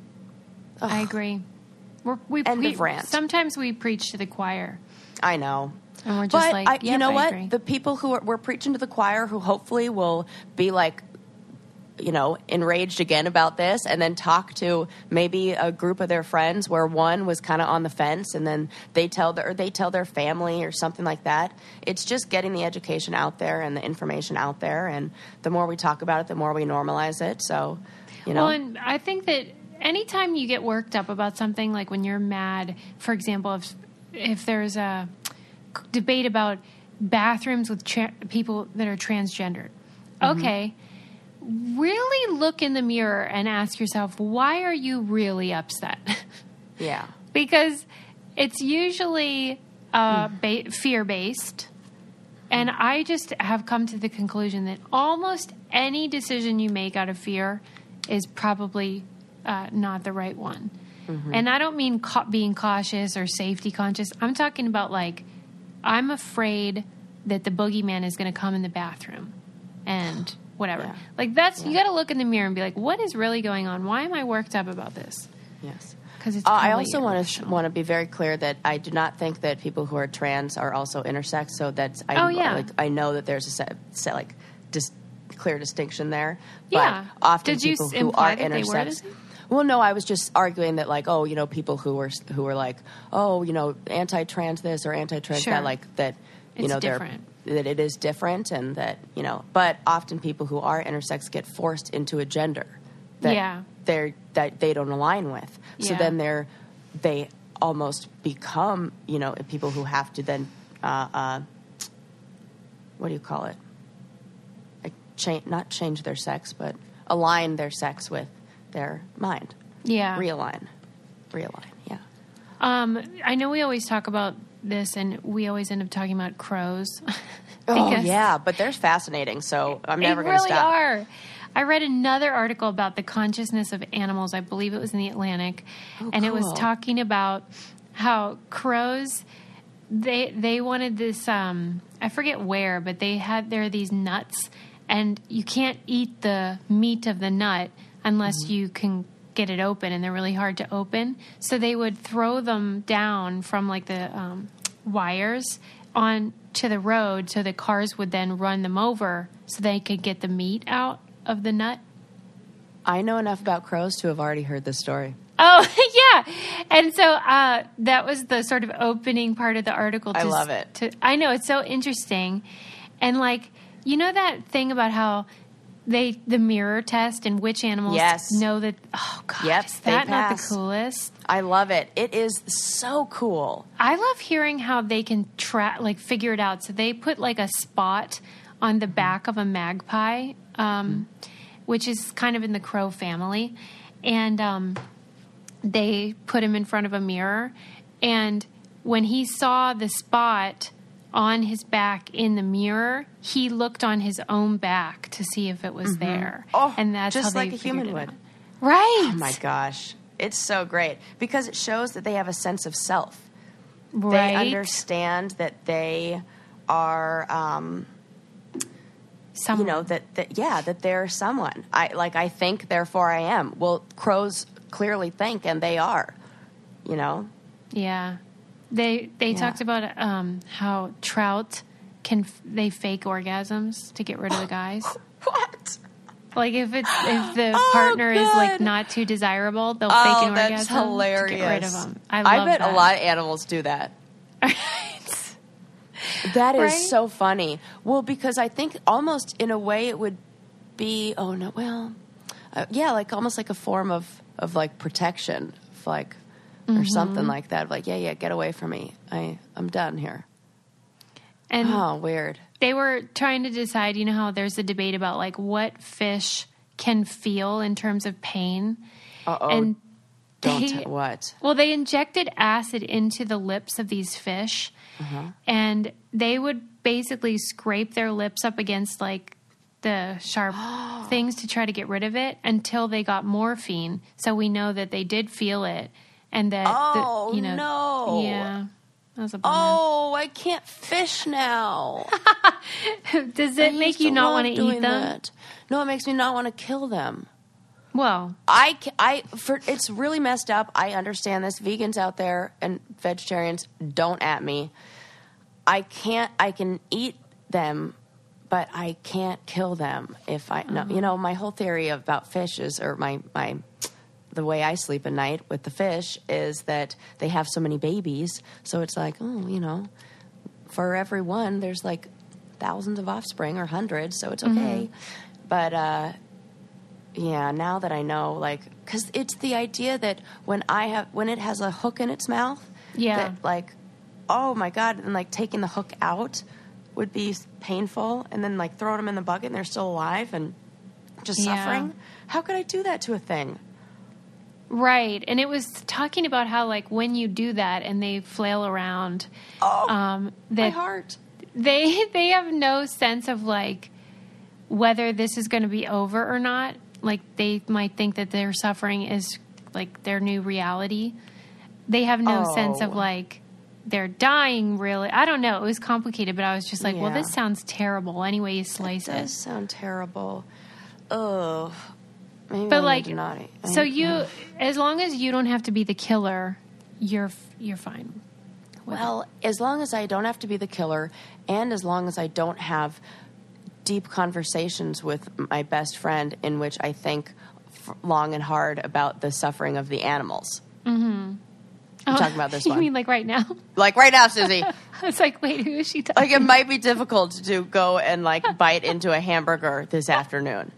I agree. We're, we End we, of rant. Sometimes we preach to the choir, I know. and we're just But like, I, yep, you know I what? agree. The people who are, we're preaching to the choir, who hopefully will be like, you know, enraged again about this, and then talk to maybe a group of their friends where one was kind of on the fence, and then they tell their or they tell their family or something like that. It's just getting the education out there and the information out there, and the more we talk about it, the more we normalize it. So, you know, Well, and I think that anytime you get worked up about something, like when you're mad, for example, if if there's a debate about bathrooms with tra- people that are transgendered, Mm-hmm. okay, really look in the mirror and ask yourself, why are you really upset? yeah, Because it's usually uh, ba- fear based. And I just have come to the conclusion that almost any decision you make out of fear is probably uh, not the right one. Mm-hmm. And I don't mean ca- being cautious or safety conscious. I'm talking about like, I'm afraid that the boogeyman is going to come in the bathroom and whatever. Yeah. Like that's, you Yeah. got to look in the mirror and be like, what is really going on? Why am I worked up about this? yes. Because it's Uh, I probably also want to irrational. want to be very clear that I do not think that people who are trans are also intersex. So that's I, Oh, yeah. like, I know that there's a set, set like dis, clear distinction there. Yeah. But often Did you people s- who imply are that they were the intersex. same? Well, no, I was just arguing that like, oh, you know, people who were who were like, oh, you know, anti-trans this or anti-trans Sure. that, like that, you It's know, different. they're that it is different, and that, you know, but often people who are intersex get forced into a gender that Yeah. they're that they don't align with. So Yeah. then they're they almost become, you know, people who have to then uh, uh, what do you call it? Like change, not change their sex, but align their sex with their mind. Yeah. Realign. Realign, yeah. Um, I know we always talk about this, and we always end up talking about crows. Oh, Because yeah, but they're fascinating, so I'm They never going to really stop. are. I read another article about the consciousness of animals. I believe it was in the Atlantic, Oh, and it was cool. talking about how crows. They they wanted this. Um, I forget where, but they had there are these nuts, and you can't eat the meat of the nut unless Mm-hmm. you can get it open, and they're really hard to open. So they would throw them down from like the um, wires on to the road, so the cars would then run them over, so they could get the meat out of the nut. I know enough about crows to have already heard this story. Oh, yeah. And so uh, that was the sort of opening part of the article. To, I love it. To, I know, it's so interesting. And, like, you know that thing about how they the mirror test and which animals Yes. know that. Oh God, Yep, is they that not the pass. coolest? I love it. It is so cool. I love hearing how they can track, like figure it out. So they put like a spot on the back of a magpie, um, which is kind of in the crow family, and um, they put him in front of a mirror, and when he saw the spot on his back in the mirror, he looked on his own back to see if it was there. Oh, and that's just how they like a figured human it would. out. Right. Oh my gosh. It's so great because it shows that they have a sense of self. Right. They understand that they are, um, Someone. you know, that, that, yeah, that they're someone. I like, I think, therefore I am. Well, crows clearly think, and they are, you know? Yeah. They they Yeah. talked about um, how trout can f- they fake orgasms to get rid of the guys. What? Like if it's if the Oh, partner is like God. not too desirable, they'll Oh, fake an that's orgasm hilarious. to get rid of them. I I love bet that. a lot of animals do that. That is Right? so funny. Well, because I think almost in a way it would be, oh no, well, uh, yeah, like almost like a form of, of like protection, of like, or something like that. Like, yeah, yeah, get away from me. I, I'm done here. And Oh, weird. they were trying to decide, you know how there's a debate about like what fish can feel in terms of pain. Uh-oh. And Don't, they, t- what? Well, they injected acid into the lips of these fish, Uh-huh. and they would basically scrape their lips up against like the sharp things to try to get rid of it until they got morphine. So we know that they did feel it, and that Oh, the, you know, no. yeah, that was a bummer. Oh, I can't fish now. Does I it make used you not love want to eat doing them? that. No, it makes me not want to kill them. Well, I, ca- I, for it's really messed up. I understand this. Vegans out there and vegetarians, don't at me. I can't. I can eat them, but I can't kill them. If I, no, you know, my whole theory about fish is, or my my, the way I sleep at night with the fish is that they have so many babies. So it's like, oh, you know, for every one, there's like thousands of offspring or hundreds. So it's okay. But. uh Yeah, now that I know, like, because it's the idea that when I have, when it has a hook in its mouth, Yeah. that like, oh my God, and like taking the hook out would be painful, and then like throwing them in the bucket and they're still alive and just Yeah. suffering. How could I do that to a thing? right. And it was talking about how like when you do that and they flail around, Oh, um, my that heart. they they have no sense of like whether this is going to be over or not. Like they might think that their suffering is like their new reality. They have no Oh. sense of like they're dying really. I don't know. It was complicated, but I was just like, well, Yeah. this sounds terrible any way you slice It does it. sound terrible. Ugh. Maybe But I like, need to not eat. I so need- you, as long as you don't have to be the killer, you're you're fine. Well, as long as I don't have to be the killer, and as long as I don't have deep conversations with my best friend in which I think f- long and hard about the suffering of the animals. Mm-hmm. I'm talking about this you one. mean like right now? Like right now, Susie. I was like, wait, who is she talking? Like it might be difficult to go and like bite into a hamburger this afternoon.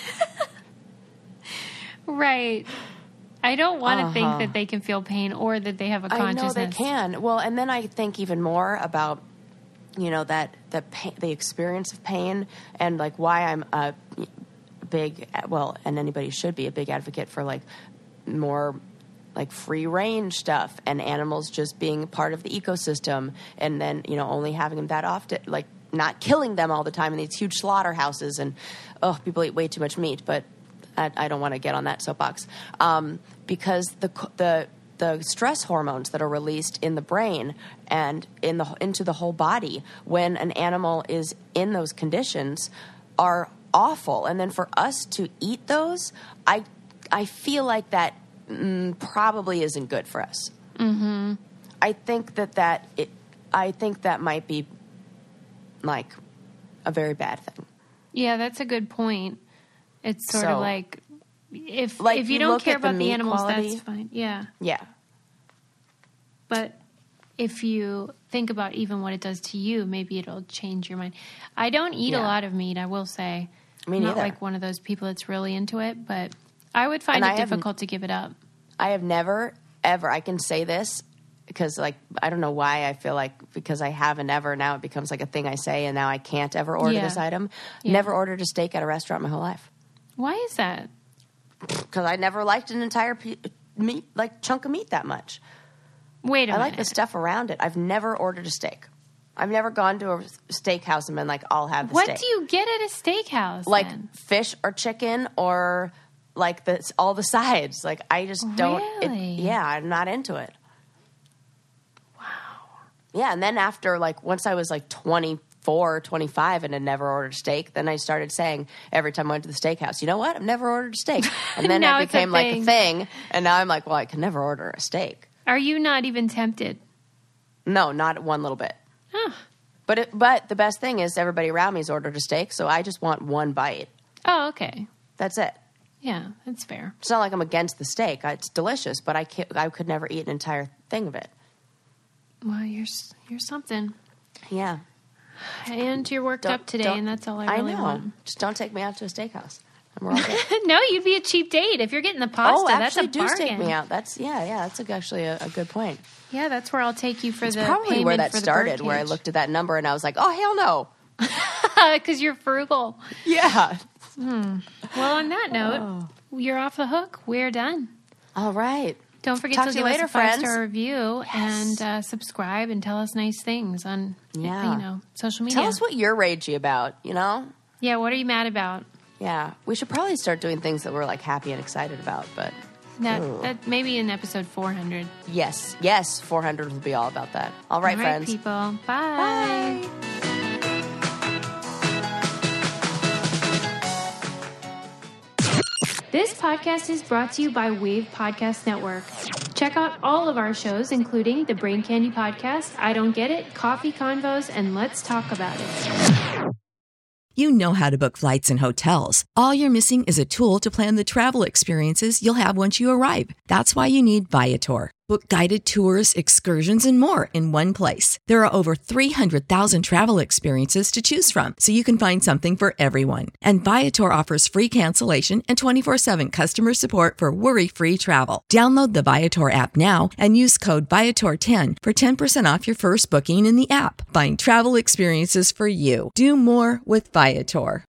Right. I don't want to Uh-huh. think that they can feel pain or that they have a I know consciousness. they can. Well, and then I think even more about, you know, that the pain, the experience of pain, and like why I'm a big, well, and anybody should be a big advocate for like more like free range stuff and animals just being part of the ecosystem, and then you know only having them that often, like not killing them all the time in these huge slaughterhouses, and oh, people eat way too much meat, but. I, I don't want to get on that soapbox um, because the the the stress hormones that are released in the brain and in the into the whole body when an animal is in those conditions are awful, and then for us to eat those, I I feel like that mm, probably isn't good for us. Mm-hmm. I think that that it I think that might be like a very bad thing. Yeah, that's a good point. It's sort So, of like if like, if you, you don't look care at the about the meat animals, quality. that's fine. Yeah, Yeah. but if you think about even what it does to you, maybe it'll change your mind. I don't eat a Yeah. lot of meat, I will say. Me I'm not neither. like one of those people that's really into it, but I would find And it I have- difficult to give it up. I have never, ever, I can say this because, like, I don't know why I feel like because I haven't ever, now it becomes like a thing I say, and now I can't ever order Yeah. this item. Yeah. Never ordered a steak at a restaurant my whole life. Why is that? Because I never liked an entire pe- meat, like chunk of meat that much. Wait a I minute. like the stuff around it. I've never ordered a steak. I've never gone to a steakhouse and been like, I'll have the What steak. do you get at a steakhouse? like then? fish or chicken or like the all the sides. Like I just don't. it- Really? yeah, I'm not into it. Wow. Yeah, and then after like once I was like twenty-four, twenty-five and had never ordered steak, then I started saying every time I went to the steakhouse, you know what? I've never ordered a steak, and then Now it it's a became like a thing. thing, and now I'm like, well, I can never order a steak. Are you not even tempted? No, not one little bit. Huh. But it, but the best thing is everybody around me's ordered a steak, so I just want one bite. Oh, okay. That's it. Yeah, that's fair. It's not like I'm against the steak. It's delicious, but I can't, I could never eat an entire thing of it. Well, you're s- you're something. Yeah. And you're worked Don't- up today, don't- and that's all I really know. want. Just don't take me out to a steakhouse. And we're all good. No, you'd be a cheap date if you're getting the pasta. oh, that's a actually, do bargain. take me out. That's yeah, yeah. That's a, actually a, a good point. Yeah, that's where I'll take you for It's the probably payment where that for the started, where I looked at that number and I was like, oh hell no. because you're frugal. Yeah. Well, on that note, Oh. you're off the hook. We're done. All right. Don't forget Talk to to you give later, us a five friends. star review and uh, subscribe and tell us nice things on Yeah. you know social media. Tell us what you're ragey about. You know. Yeah, what are you mad about? Yeah. We should probably start doing things that we're like happy and excited about. But That, Ooh. that maybe in episode four hundred. yes, yes, four hundred will be all about that. All right, All right, friends. people. Bye. Bye. This podcast is brought to you by Wave Podcast Network. Check out all of our shows, including the Brain Candy Podcast, I Don't Get It, Coffee Convos, and Let's Talk About It. You know how to book flights and hotels. All you're missing is a tool to plan the travel experiences you'll have once you arrive. That's why you need Viator. Book guided tours, excursions, and more in one place. There are over three hundred thousand travel experiences to choose from, so you can find something for everyone. And Viator offers free cancellation and twenty-four seven customer support for worry-free travel. Download the Viator app now and use code Viator ten for ten percent off your first booking in the app. Find travel experiences for you. Do more with Viator.